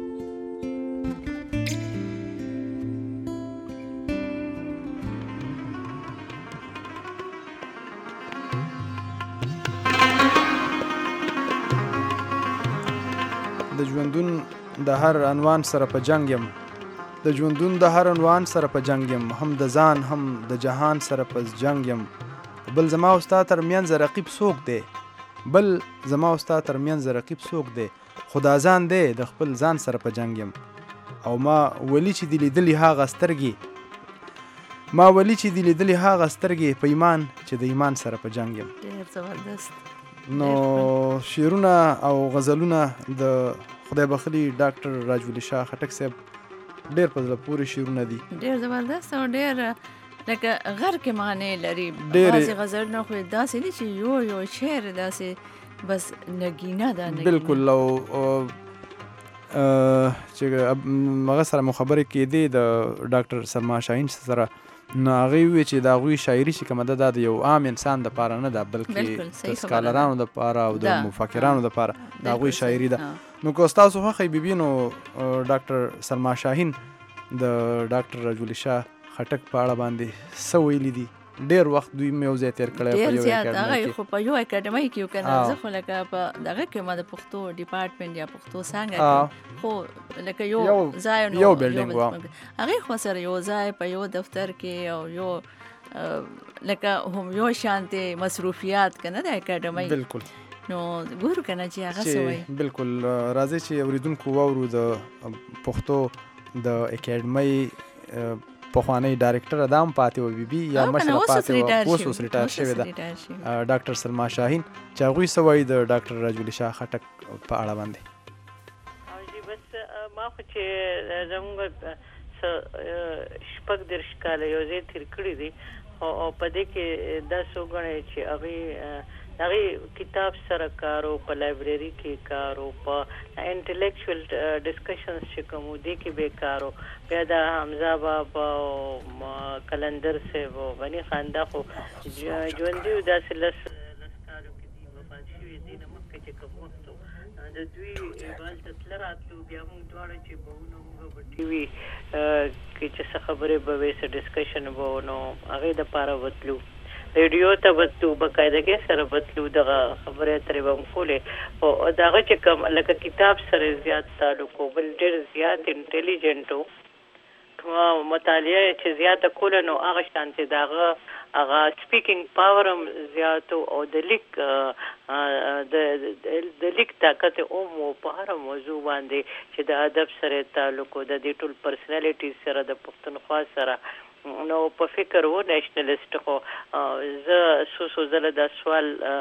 د ژوندون د هر عنوان سره په جنگ یم د ژوندون د هر عنوان سره په جنگ یم هم د ځان هم د جهان سره په جنگ یم بل زما او ستا ترمنځ رقیب څوک دی بل زما او ستا ترمنځ رقیب څوک دی خدا ځان دی د خپل ځان سره په جنگ یم او ما ولی چې دی لیدلی هغه سترګې په ایمان چې د ایمان سره په جنگ یم ډېر زبردست نو شعرونه او غزلونه د خدای بخلي ډاکټر راجولی شاه خټک صاحب ډېر په زړه پورې شعرونه دي ډېر زبردست او ډېر لکه غر کې معنی لري بعضې غزلونه خو داسې دي چې یو شعر داسې بس نګینه ده بالکل او چې هغه سره مو خبرې کېدې د ډاکټر سلما شاهین سره نو هغې وویل چې د هغوی شاعري چې کومه ده دا د یو عام انسان دپاره نه ده بلکې د سکالرانو دپاره او د مفکرانو دپاره د هغوی شاعري ده نو که ستاسو خوښه یې بیبي نو ډاکټر سلما شاهین د ډاکټر راجولی شاه خټک په اړه باندې څه ویلي دي ډېر وخت دوی مې یو ځای تېر کړی ډېر زیات هغه خو په یو اکاډمۍ کې یو که نه زه خو لکه په دغه کې ما د پښتو ډیپارټمنټ یا پښتو څانګه کې خو لکه یو ځای یو بلډینګ و هغې خو سره یو ځای په یو دفتر کې او یو لکه هم یو شانتې مصروفیات که نه د اکاډمۍ بالکل نو ګورو که نه چې هغه څه وایي بالکل راځئ چې اورېدونکو واورو د پښتو د اکاډمۍ پخوانی ډایرکټر ادم پاتې و بیبي یا مشره پاتې و اوس ریټایر شوې ده ډاکټر سلما شاهین چې هغوی څه وایي د ډاکټر راجولی شاه خټک په اړه باندې بس ما خو چې زموږ شپږ دېرش کاله یو ځای تېر کړي دي او په دې کې داسې وګڼئ چې هغې کتاب سره کار او په لایبرري کې کار او په انټلیکچوال ډسکشنز چې کوم دې کې به کار او بیا د حمزه بابا او کلندر صاحب او غني خان دا خو ژوندي داسې لس کالو کې دي وفات شوي دي نه مخکې چې کوم وخت د دوی هلته تله راتلو بیا موږ دواړه چې به وو نو موږ به ټي وي کې چې څه خبرې به وې څه ډسکشن به وو نو هغې دپاره وتلو ریډیو ته وتلو باقاعدګۍ سره وتلو دغه خبرې اترې به م کولې او د هغه چې کوم لکه کتاب سره زیات تعلق و بل ډېر زیات انټیلیجنټ و مطالعه چې زیاته کوله نو هغه شانتې د هغه سپیکینګ پاور هم زیات او د لیک طاقت هم په هره موضوع باندې چې د ادب سره تعلق و د دې ټول پرسنالټي سره د پښتونخوا سره نو په فکر و نیشنلیست خو زه څو ځله دا سوال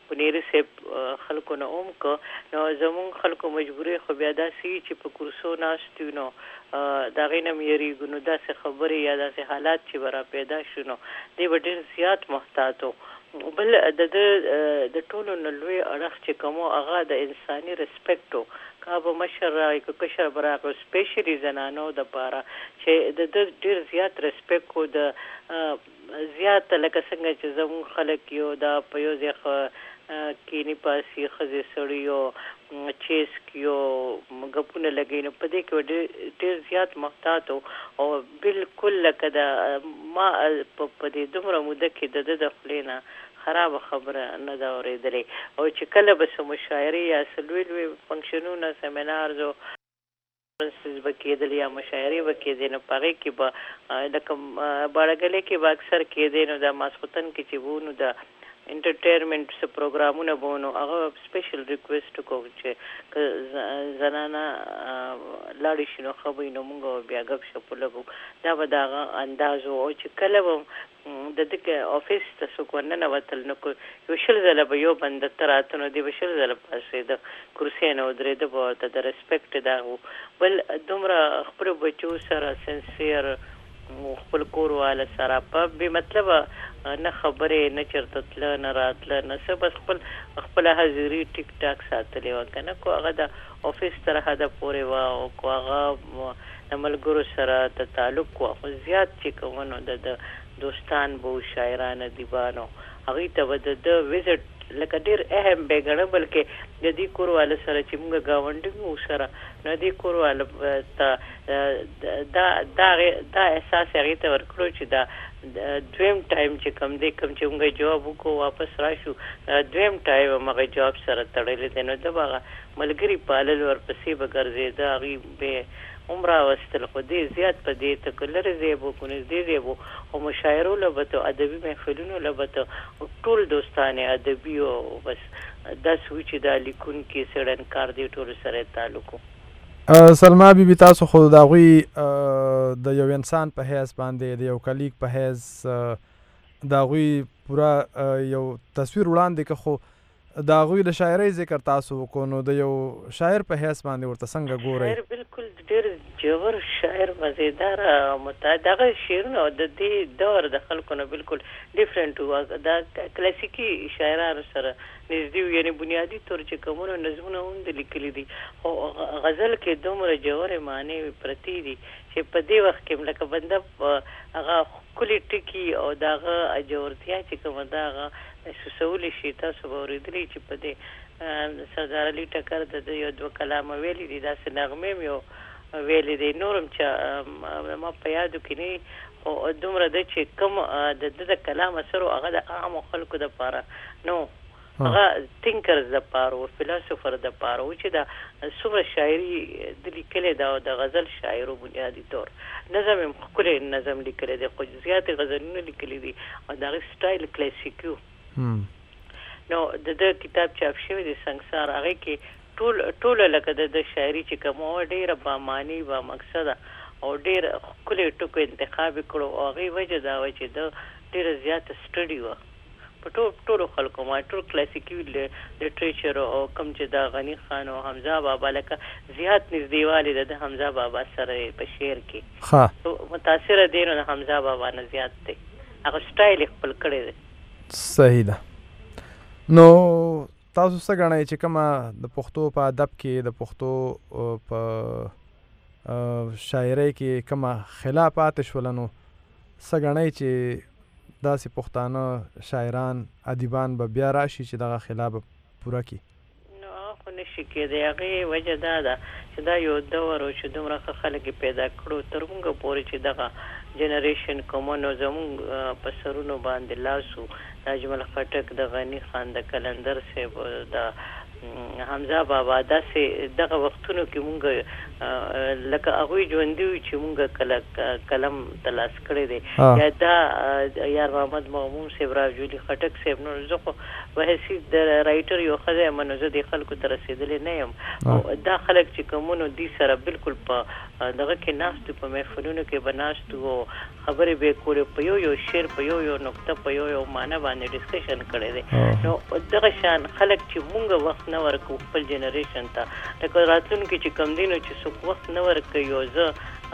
پنیری صاحب خلکو نه اوم که نو زمونږ خلکو مجبوري خو بیا داسې چې په کرسو ناست یو نو د هغې نه م یېرېږو نو داسې خبرې یا داسې حالات چې به را پیدا شو نو دی به ډېر زیات محتاط و. بل د ټولو نه لوی اړخ چې کوم و هغه د انساني رسپیکټ و. که به مشر راغی که کشر به راغی سپیشلي زنانو دپاره چې د ده ډېر زیات رسپیکټ و. د زیات لکه څنګه چې زموږ خلک یو دا په یو ځای کینی پاسي ښځې سړیو چیس کیو ګپونه لګوي نو په دې کې ډېر زیات محتاط او بالکل لکه د ما په دې دومره موده کې د ده د خولې نه خرابه خبره نه ده اورېدلې. او چې کله به څه مشاعرې یا څه لوی لوی فنکشنونه سیمینارز او کانفرنسز به کېدل یا مشاعرې به کېدې نو په هغې کې به لکه باړګلې کې به اکثر کېدې نو د ماسخوتن کې چې وو نو د انټرټینمنټ څه پروګرامونه به نو هغه سپیشل ریکویسټ وکړو چې که زنانه لاړې شي نو ښه به وي نو موږ بیا ګپ شپ ولګو. دا به د هغه انداز و. او چې کله به د ده افیس ته څوک ورننوتل نو یو 20 ځله به یو بنده ته راته نو دی به 20 ځله پاڅېده کرسۍ نه ودرېده به ورته د رسپیکټ دا و. بل دومره خپلو بچو سره سنسیر خپل کور واله سره په بې مطلبه نه خبرې نه چېرته تله نه راتله نه څه بس خپله حاضري ټیک ټاک ساتلې وه که نه کو هغه د افیس تر حده پورې وه او کو هغه د ملګرو سره د تعلق وه خو زیات چې کومه نو د دوستان به و شاعران ادیبانو هغوی ته به د ده وزټ لکه ډېر اهم به ګڼه بلکې د دې کور واله سره چې موږ ګاونډي وو سره نو دې کور واله ته دا احساس هغې ته ورکړو چې دا دویم ټایم چې کوم دی کوم چې موږ جواب وکړو واپس راشو دویم ټایم همغه جواب سره تړلی دی نو ده به هغه ملګري پالل ورپسې به ګرځېده هغوی به هم راوستل خو دې زیات په دې ته که لرې ځای به کو نږدې ځای به او مشاعرو له به ته ادبي محفلونو له به ته ټول دوستانې ادبي او بس داسې و چې دا لیکونکي څېړنکار دې ټولو سره یې تعلق و. سلما بیبي تاسو خو د هغوی د یو انسان په حیث باندې د یو کلیګ په حیث د هغوی پوره یو تصویر وړاندې که خو د هغوی د شاعرۍ ذکر تاسو وکړو نو د یو شاعر په حیث باندې ورته څنګه ګورئ؟ شاعر بالکل ډېر جوور شاعر مزیداره متعد هغه شعرونه د دې دور د خلکو نه بالکل ډفرنټ وو. دا کلاسیکي شاعرانو سره نږدې وو یعنې بنیادي طور چې کومونه نظمونه هم د لیکلي دي خو غزل کې دومره ژورې معنی پرتې دي چې په دې وخت کې لکه بنده هغه ښکلي ټکي او د هغه جوړتیا چې کومه ده هغه سوسولی شي. تاسو به اورېدلی چې په دې سردار علي ټکر د یو 2 کلامه ویلي دي داسې نغمې م یو ویلي دی نورم چې ما په یادو کې نه خو دومره ده چې کوم د ده د کلام اثر و هغه د عامو خلکو دپاره نو هغه تینکرز دپاره و فلاسفر دپاره و چې دا څومره شاعري د لیکلی ده او د غزل شاعر و بنیادي طور نظم یې ښکلی نظم لیکلی دی خو زیاتې غزلونه لیکلي دي او د هغې سټایل کلاسیکي و. نو د ده کتاب چاپ شوی دی سنګسار هغې کې ټوله لکه د شاعري چې کومه وه ډېره بامعنی بامقصده او ډېر ښکلي ټکو انتخاب یې کړو او هغې وجه دا وه چې ده ډېره زیاته سټډي وه په ټولو خلکو ما ټول کلاسیکي لټریچر او کوم چې دا غني خان او حمزه بابا لکه زیات نږدېوالی د حمزه بابا سره په شعر کې متاثره دی نو د حمزه بابا نه زیات دی هغه سټایل یې خپل کړی دی. صحیح ده. نو تاسو څه ګڼئ چې کومه د پښتو په ادب کې د پښتو په شاعرۍ کې کومه خلا پاتې شوله نو څه ګڼئ چې داسې پښتانه شاعران ادیبان به بیا راشي چې دغه خلا به پوره کړي؟ نو هغه خو نشي کېدی. هغې وجه دا ده چې دا یو دور و چې دومره ښه خلک یې پیدا کړو تر موږه پورې چې دغه جنریشن کومه نو زموږ په سرونو باندې لاس و د اجمل خټک د غني خان د کلندر صاحب د حمزه بابا داسې دغه وختونو کې مونږ لکه هغوی ژوندي وي چې مونږ کله قلم تلاس کړی دی یا دا یار محمد مغموم صاحب راجولي خټک صاحب نو زه خو په حیثیت د رایټر یو ښځه یم نو زه دې خلکو ته رسېدلی نه یم او دا خلک چې کومونو دې سره بالکل په دغه کې ناست په محفلونو کې به ناست او خبرې به یې کولې په یو شعر په یو نقطه په یو معنی باندې ډسکشن کړی دی نو دغه شان خلک چې مونږ وخت نه ورکوو خپل جنریشن ته لکه راتلونکي چې کوم دي نو چې څوک وخت نه ورکوي او زه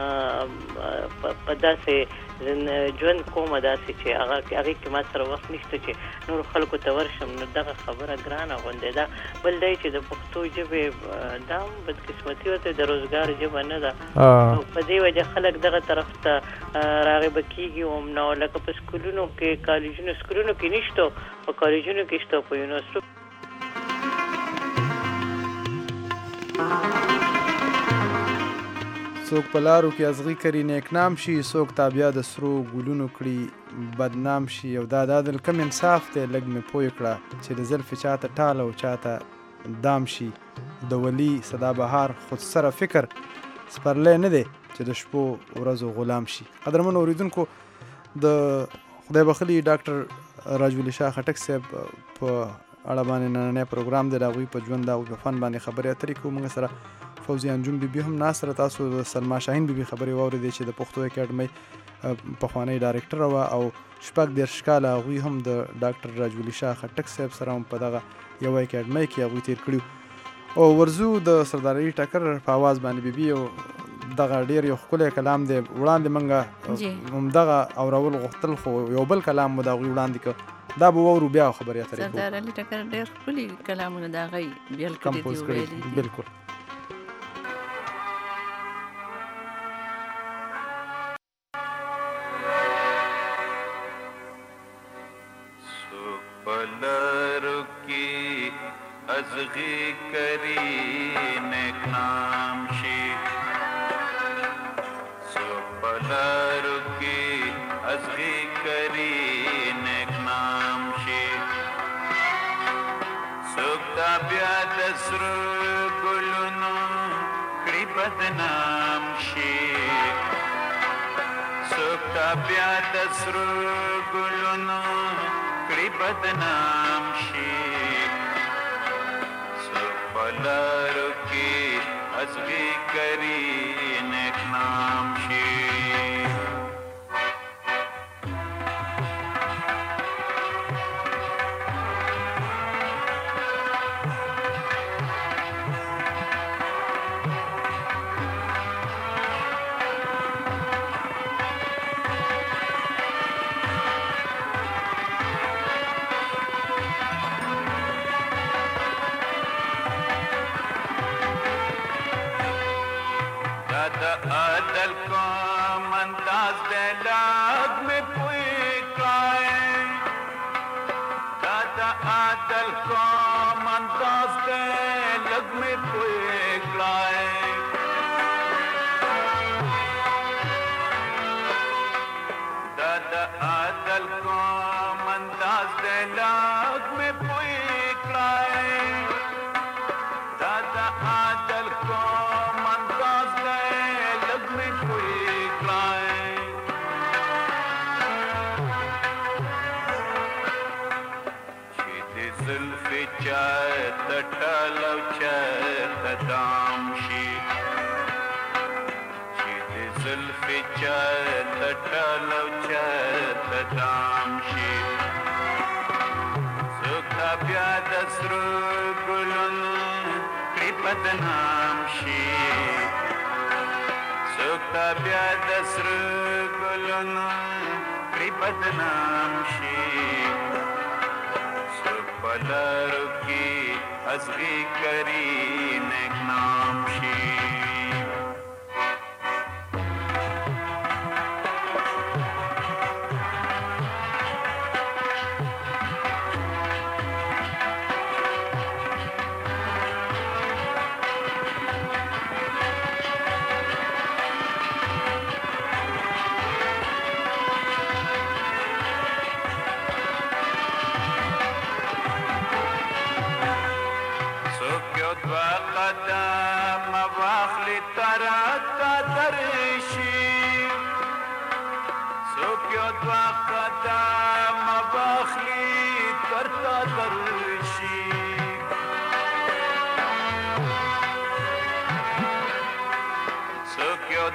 په داسې ژوند کومه داسې چې هغې کې ما سره وخت نشته چې نور خلکو ته ورشم نو دغه خبره ګرانه غوندې ده بل دی چې د پښتو ژبې دا هم بدقسمتي ورته د روزګار ژبه نه ده په دې وجه خلک دغه طرف ته راغبه کېږي هم نو لکه په سکولونو کې سکولونو کې نشته په کالجونو کې شته په یونیورسټو څوک په لارو کې ازغي کړي نیکنام شي څوک تابیا د سرو ګلونو کړي بدنام شي او دا د کم انصاف دی لږ مې پوه کړه چې د زلفې چاته ټال او چاته دام شي د ولی صدا بهار خود سره فکر سپرلی نه دی چې د شپو ورځو غلام شي. قدرمن اوریدونکو د خدای بخلي ډاکټر راجولی شاه خټک صاحب په اړه باندې نننی پروګرام دی د هغوی په ژوند او په فن باندې خبرې اترې کوو. موږ سره فوزي انجم بیبي هم ناصره تاسو د سلما شاهین بیبي خبرې واورېدې چې د پښتو اکاډمۍ پخوانی ډایرکټر وه او شپږ دېرش کاله هغوی هم د ډاکټر راجولی شاه خټک صاحب سره هم په دغه یوه اکاډمۍ کې هغوی تېر کړي او ورځو د سردار علي ټکر په اواز باندې بیبي او دغه ډېر یو ښکلی کلام دی وړاندې موږ همدغه اورول غوښتل خو یو بل کلام مو د هغوی وړاندې کړ دا به واورو بیا خبرې اترې کوو. سردار علي ټکر ډېر ښکلي کلامونه د هغوی بیل کړي دي ویلي بالکل. ازغی کری نیکنام شی سپلارو کی ازغی کری نیکنام شی سکتا بیا دسر گلونو کڑی بدنام شی سکتا بیا دسر گلونو کڑی بدنام شی پلارو کی ازغی کری نیکنام شی. عدل کو منداز دے لاغ میں پوئی کائیں دادا عدل کو منداز دے لگ میں پوئی کائیں دادا عدل کو منداز دے لاغ میں پوئی کائیں دادا عدل کو چاہتا ٹالو چاہتا دام شی چید زلفی چاہتا ٹالو چاہتا دام شی سکتا بیاد اسرو گلن کڑی بدنام شی سکتا بیاد اسرو گلن کڑی بدنام شی پلارو کی ازغی کری نیکنام شی.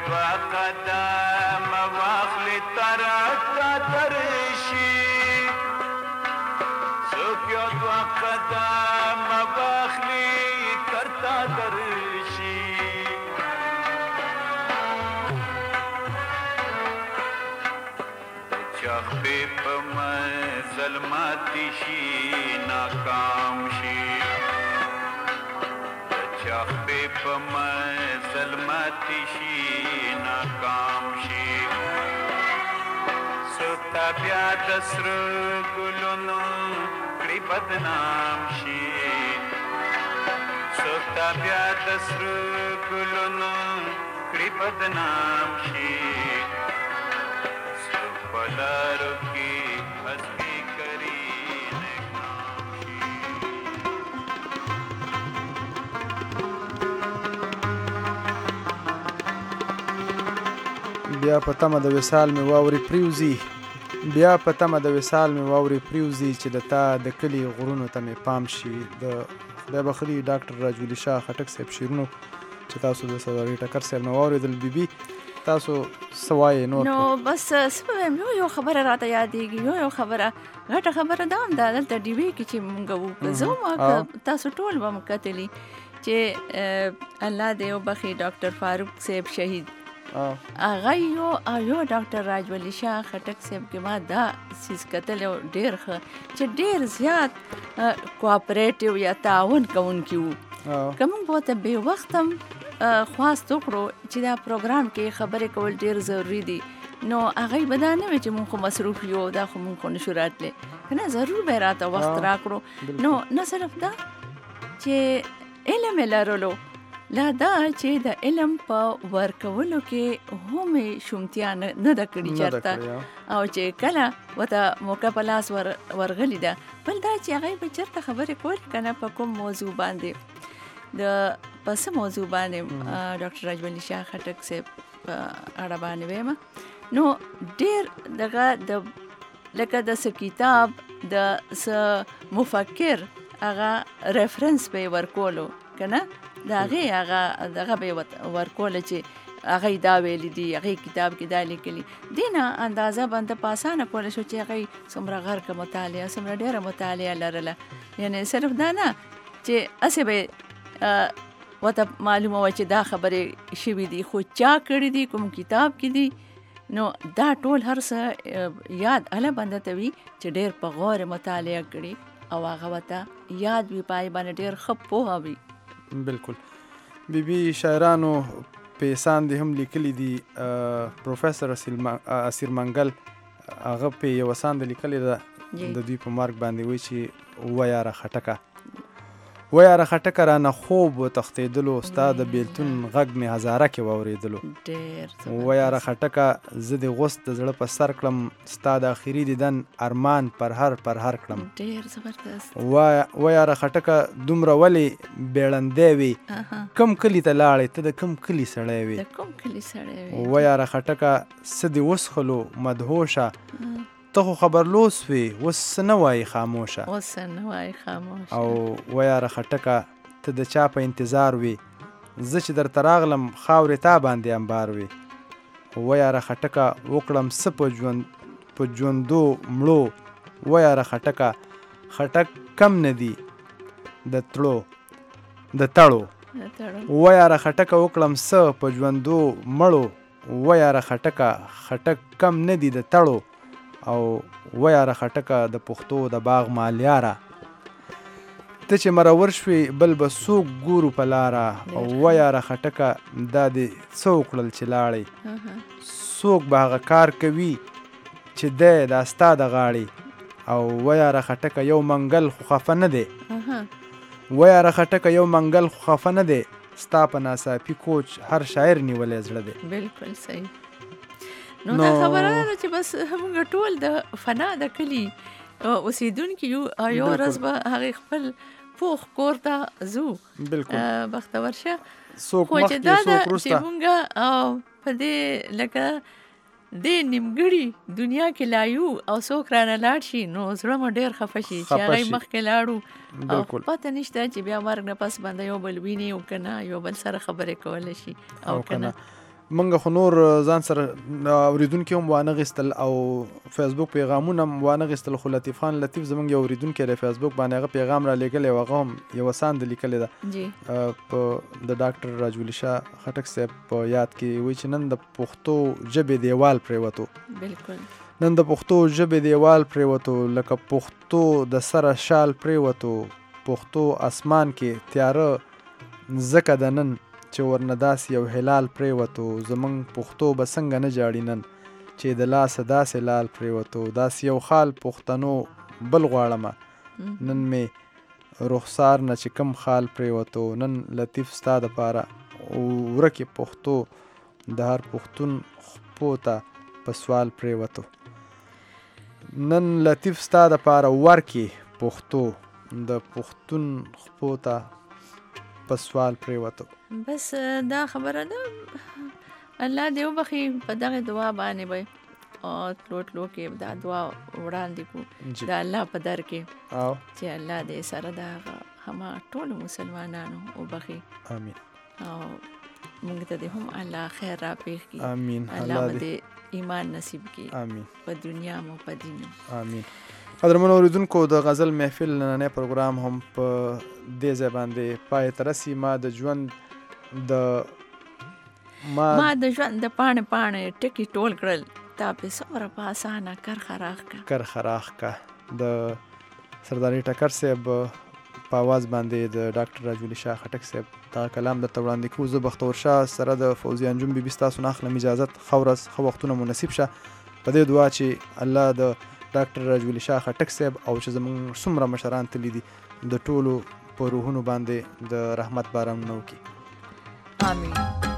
دوه قدم واخلي تر تا درشي څوک یو دوه قدم واخلي تر تا درشي چخبې په مزل ماتې شي ناکام شي چخبې په مزل ماتې شي ناکام شي ستا بیا د سره ګلونو کړي بدنام شي ستا بیا د سره ګلونو کړي بدنام شي پلارو کی حسبی کری نکام شي بیا په تمه د وصال مې واورې پریوزي بیا په تمه د وصال مې واورې پریوزي چې د تا د کلي غرونو ته مې پام شي د خدای بخلي ډاکټر راجولي شاه خټک صاحب شعرونو چې تاسو د سوداګري ټکر صاحب نه واورېدل بیبي تاسو سوای نور نو بس سبب یو خبره راته یادېږي یو خبره غټه خبره دا هم ده دلته ډیوې کې چې مونږ وو زه تاسو ټول به مو کتلي چې الله دې وبخي ډاکټر فاروق صاحب شهید هغه یو ډاکټر راجولي شاه خټک صاحب کې ما دا سیز کتل یو ډېر ښه چې ډېر زیات کوآپریټیو یا تعاون کوونکي وو که مونږ به ورته بې وخت هم خواست وکړو چې دا پروګرام کې خبرې کول ډېر ضروري دي نو هغوی به دا نه وي چې مونږ خو مصروف یو دا خو مونږ خو نشو راتلی که نه ضرور به یې راته وخت راکړو نو نه صرف دا چې علم یې لرلو لا دا چې د علم په ورکولو کې هم شومتیا نه ده کړې چېرته او چې کله ورته موقع په لاس ورغلې ده بل دا چې هغوی به چېرته خبرې کولې که نه په کوم موضوع باندې د پس موضوع باندې ډاکټر راجولي شاه خټک صاحب په اړه باندې ویمه نو ډېر دغه د لکه د څه کتاب د څه مفکر هغه ریفرنس به یې ورکولو که نه د هغې دغه به یې ورکوله چې هغې دا ویلي دي هغې کتاب کې دا لیکلي دې نه اندازه بنده په اسانه کولی شو چې هغې څومره غرقه مطالعه څومره ډېره مطالعه لرله یعنې صرف دا نه چې هسې به ورته معلومه وه چې دا خبرې شوي دي خو چا کړي دي کوم کتاب کې دي نو دا ټول هر څه یاد هله بنده ته وي چې ډېر په غور مطالعه کړي او هغه ورته یاد وي په هغې باندې ډېر ښه پوهه وي بالکل بیبي شاعرانو پیسان دې هم لیکلي دي پروفیسر اسیر منګل هغه په یو ساند لیکلې ده د دوی په مارک باندې وایي چې ویاره خټکه ویاره خټکه رانه خوب وتښتېدلو ستا د بېلتون غږ مې هزاره کې واورېدلو ویاره خټکه زه د غوست د زړه په سر کړم ستا د اخري دیدن ارمان پرهر کړم ډېر زبردست ویاره خټکه دومره ولې بېړندی وي کم کلي ته لاړې ته د کم کلي سړی وي ویاره خټکه څه دې وڅښلو مدهوشه ته خو خبرلوس وي اوس څه نه وایي خاموشه او ویاره خټکه ته د چا په انتظار وي زه چې درته راغلم خاورې تا باندې انبار وي ویاره خټکه وکړم څه په ژوندو مړو ویاره خټکه خټک کم نه دي د تړو ویاره خټکه وکړم څه په ژوندو مړو ویاره خټکه خټک کم نه دي د تړو او ویاره خټکه د پښتو د باغ مالیاره ته چې مرور شوې بل به څوک ګورو په لاره او ویاره خټکه دا دې څه وکړل چې لاړې څوک به هغه کار کوي چې دی دا ستا د غاړې او ویاره خټکه یو منګل خو خفه نه دی ویاره خټکه یو منګل خو خفه نه دی ستا په ناڅاپي کوچ هر شاعر نیولی زړه دی بالکل صحیح نو دا خبره ده چې بس موږ ټول د فنا د کلي اوسیدونکي یو یو ورځ به هغې خپل پوخ کور ته ځو بختور شه څوک مخکې څوک وروسته چې موږ په دې لکه دې نیمګړي دنیا کې لا یو او څوک رانه لاړ شي نو زړه مو ډېر خفه شي چې هغې مخکې لاړو او پته نشته چې بیا مرګ نه پس باندې یو بل ویني او که نه یو بل سره خبرې کولی شي او که نه منګه خو نور ځان سره اوریدونکي هم وانه غستل او فیسبوک پیغامونه هم وانه غستل، خو لطیف خان لطیف زمونږ یو اوریدونکی دی فیسبوک باندې هغه پیغام را لیږلی او هغه هم یوه ساند لیکلې ده په د ډاکټر راجولی شاه خټک صاحب په یاد کې، وایي چې نن د پښتو ژبې دیوال پرېوتو. بالکل نن د پښتو ژبې دیوال پرېوتو، لکه پښتو د سره شال پرېوتو، پښتو اسمان کې تیاره ځکه د نن چې ورنه داسې یو هلال پرېوتو، زمونږ پښتو به څنګه نه جاړي نن چې د لاسه داسې لال پرېوتو، داسې یو خال پښتنو بل غواړمه نن مې رخسار نه چې کم خال پرېوتو، نن لطیف ستا دپاره ورکې پښتو د هر پښتون خپو ته په سوال پرېوتو، نن لطیف ستا دپاره ورکې پښتو د پښتون خپو ته په سوال پرېوتو. بس دا خبره ده، الله دې وبخي په دغه دعا باندې به تلو کې دا دعا وړاندې کړو د الله په در کې چې الله دې سره د هغه ټولو مسلمانانو وبخي. امین. او موږ ته دې هم الله خیر را پېښ کړي. امین. الله دې ایمان نصیب کړي. امین. په دنیا مو په دین. امین. قدرمنو اوریدونکو، د غزل محفل نننی پروګرام هم په دې ځای باندې پای ته رسي. ما د ژوند د پاڼې ټکي ټول کړل، تا په څومره په اسانه کرخه راخ کا د سرداري ټکر صاحب په آواز باندې د ډاکټر راجولی شاه خټک صاحب دغه کلام درته وړاندې کوو. زه بختور شاه سره د فوزي انجم بي بي ستاسو نه اخلم اجازت. ښه ورځ، ښه وختونه مو نصیب شه. په دې دعا چې الله د ډاکټر راجولی شاه خټک صاحب او چې زموږ څومره مشران تللي دي د ټولو په روحونو باندې د رحمت بارانونه وکړي. آمین.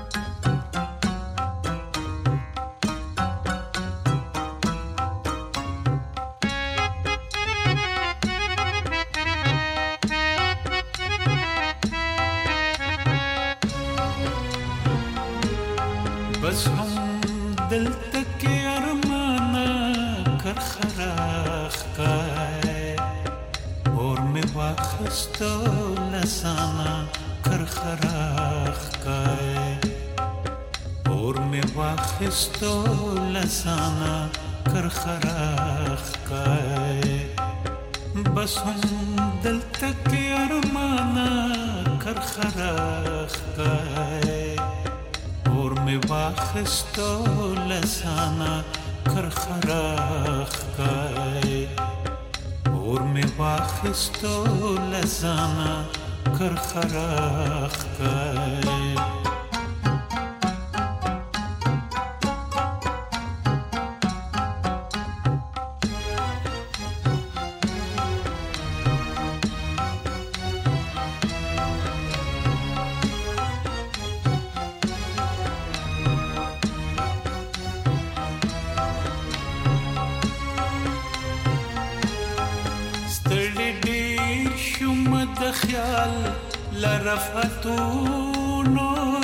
بس هم دلته کې ارمانه کرخراخ کای اور می واخستو لسانا کرخراخ کای اور می واخستو لسانا کرخراخ کای بس هم دلته کې ارمانه کرخراخ کای اور می واخستو لسانا کرخراخ کای اور می واخستو لسانا کرخراخ کای خیال لرفتونو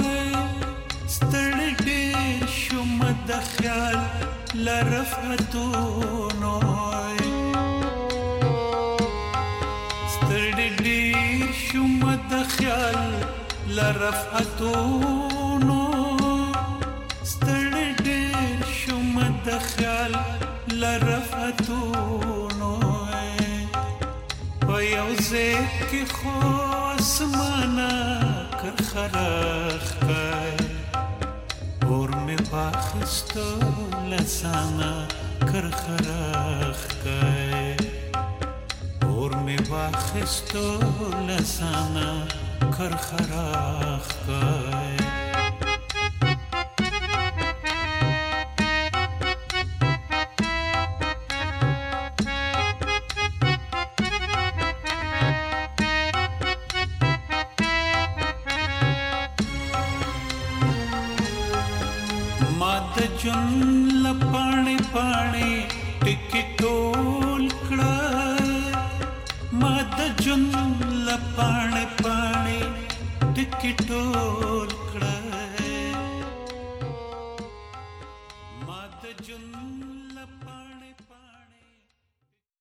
ستړي ډېر شوم د خیال لرفتونو ستړي ډېر شوم د خیال لرفتونو ستړي ډېر شوم د خیال لرفتونو یوزه کی خو اسمانا کرخراخ کای اور می واخستو لسانا کرخراخ کای اور می واخستو لسانا کرخراخ کای جن لپاڼې پاڼې ټکی ټول کړه ما د جن لپاڼې پاڼې ټکی ټول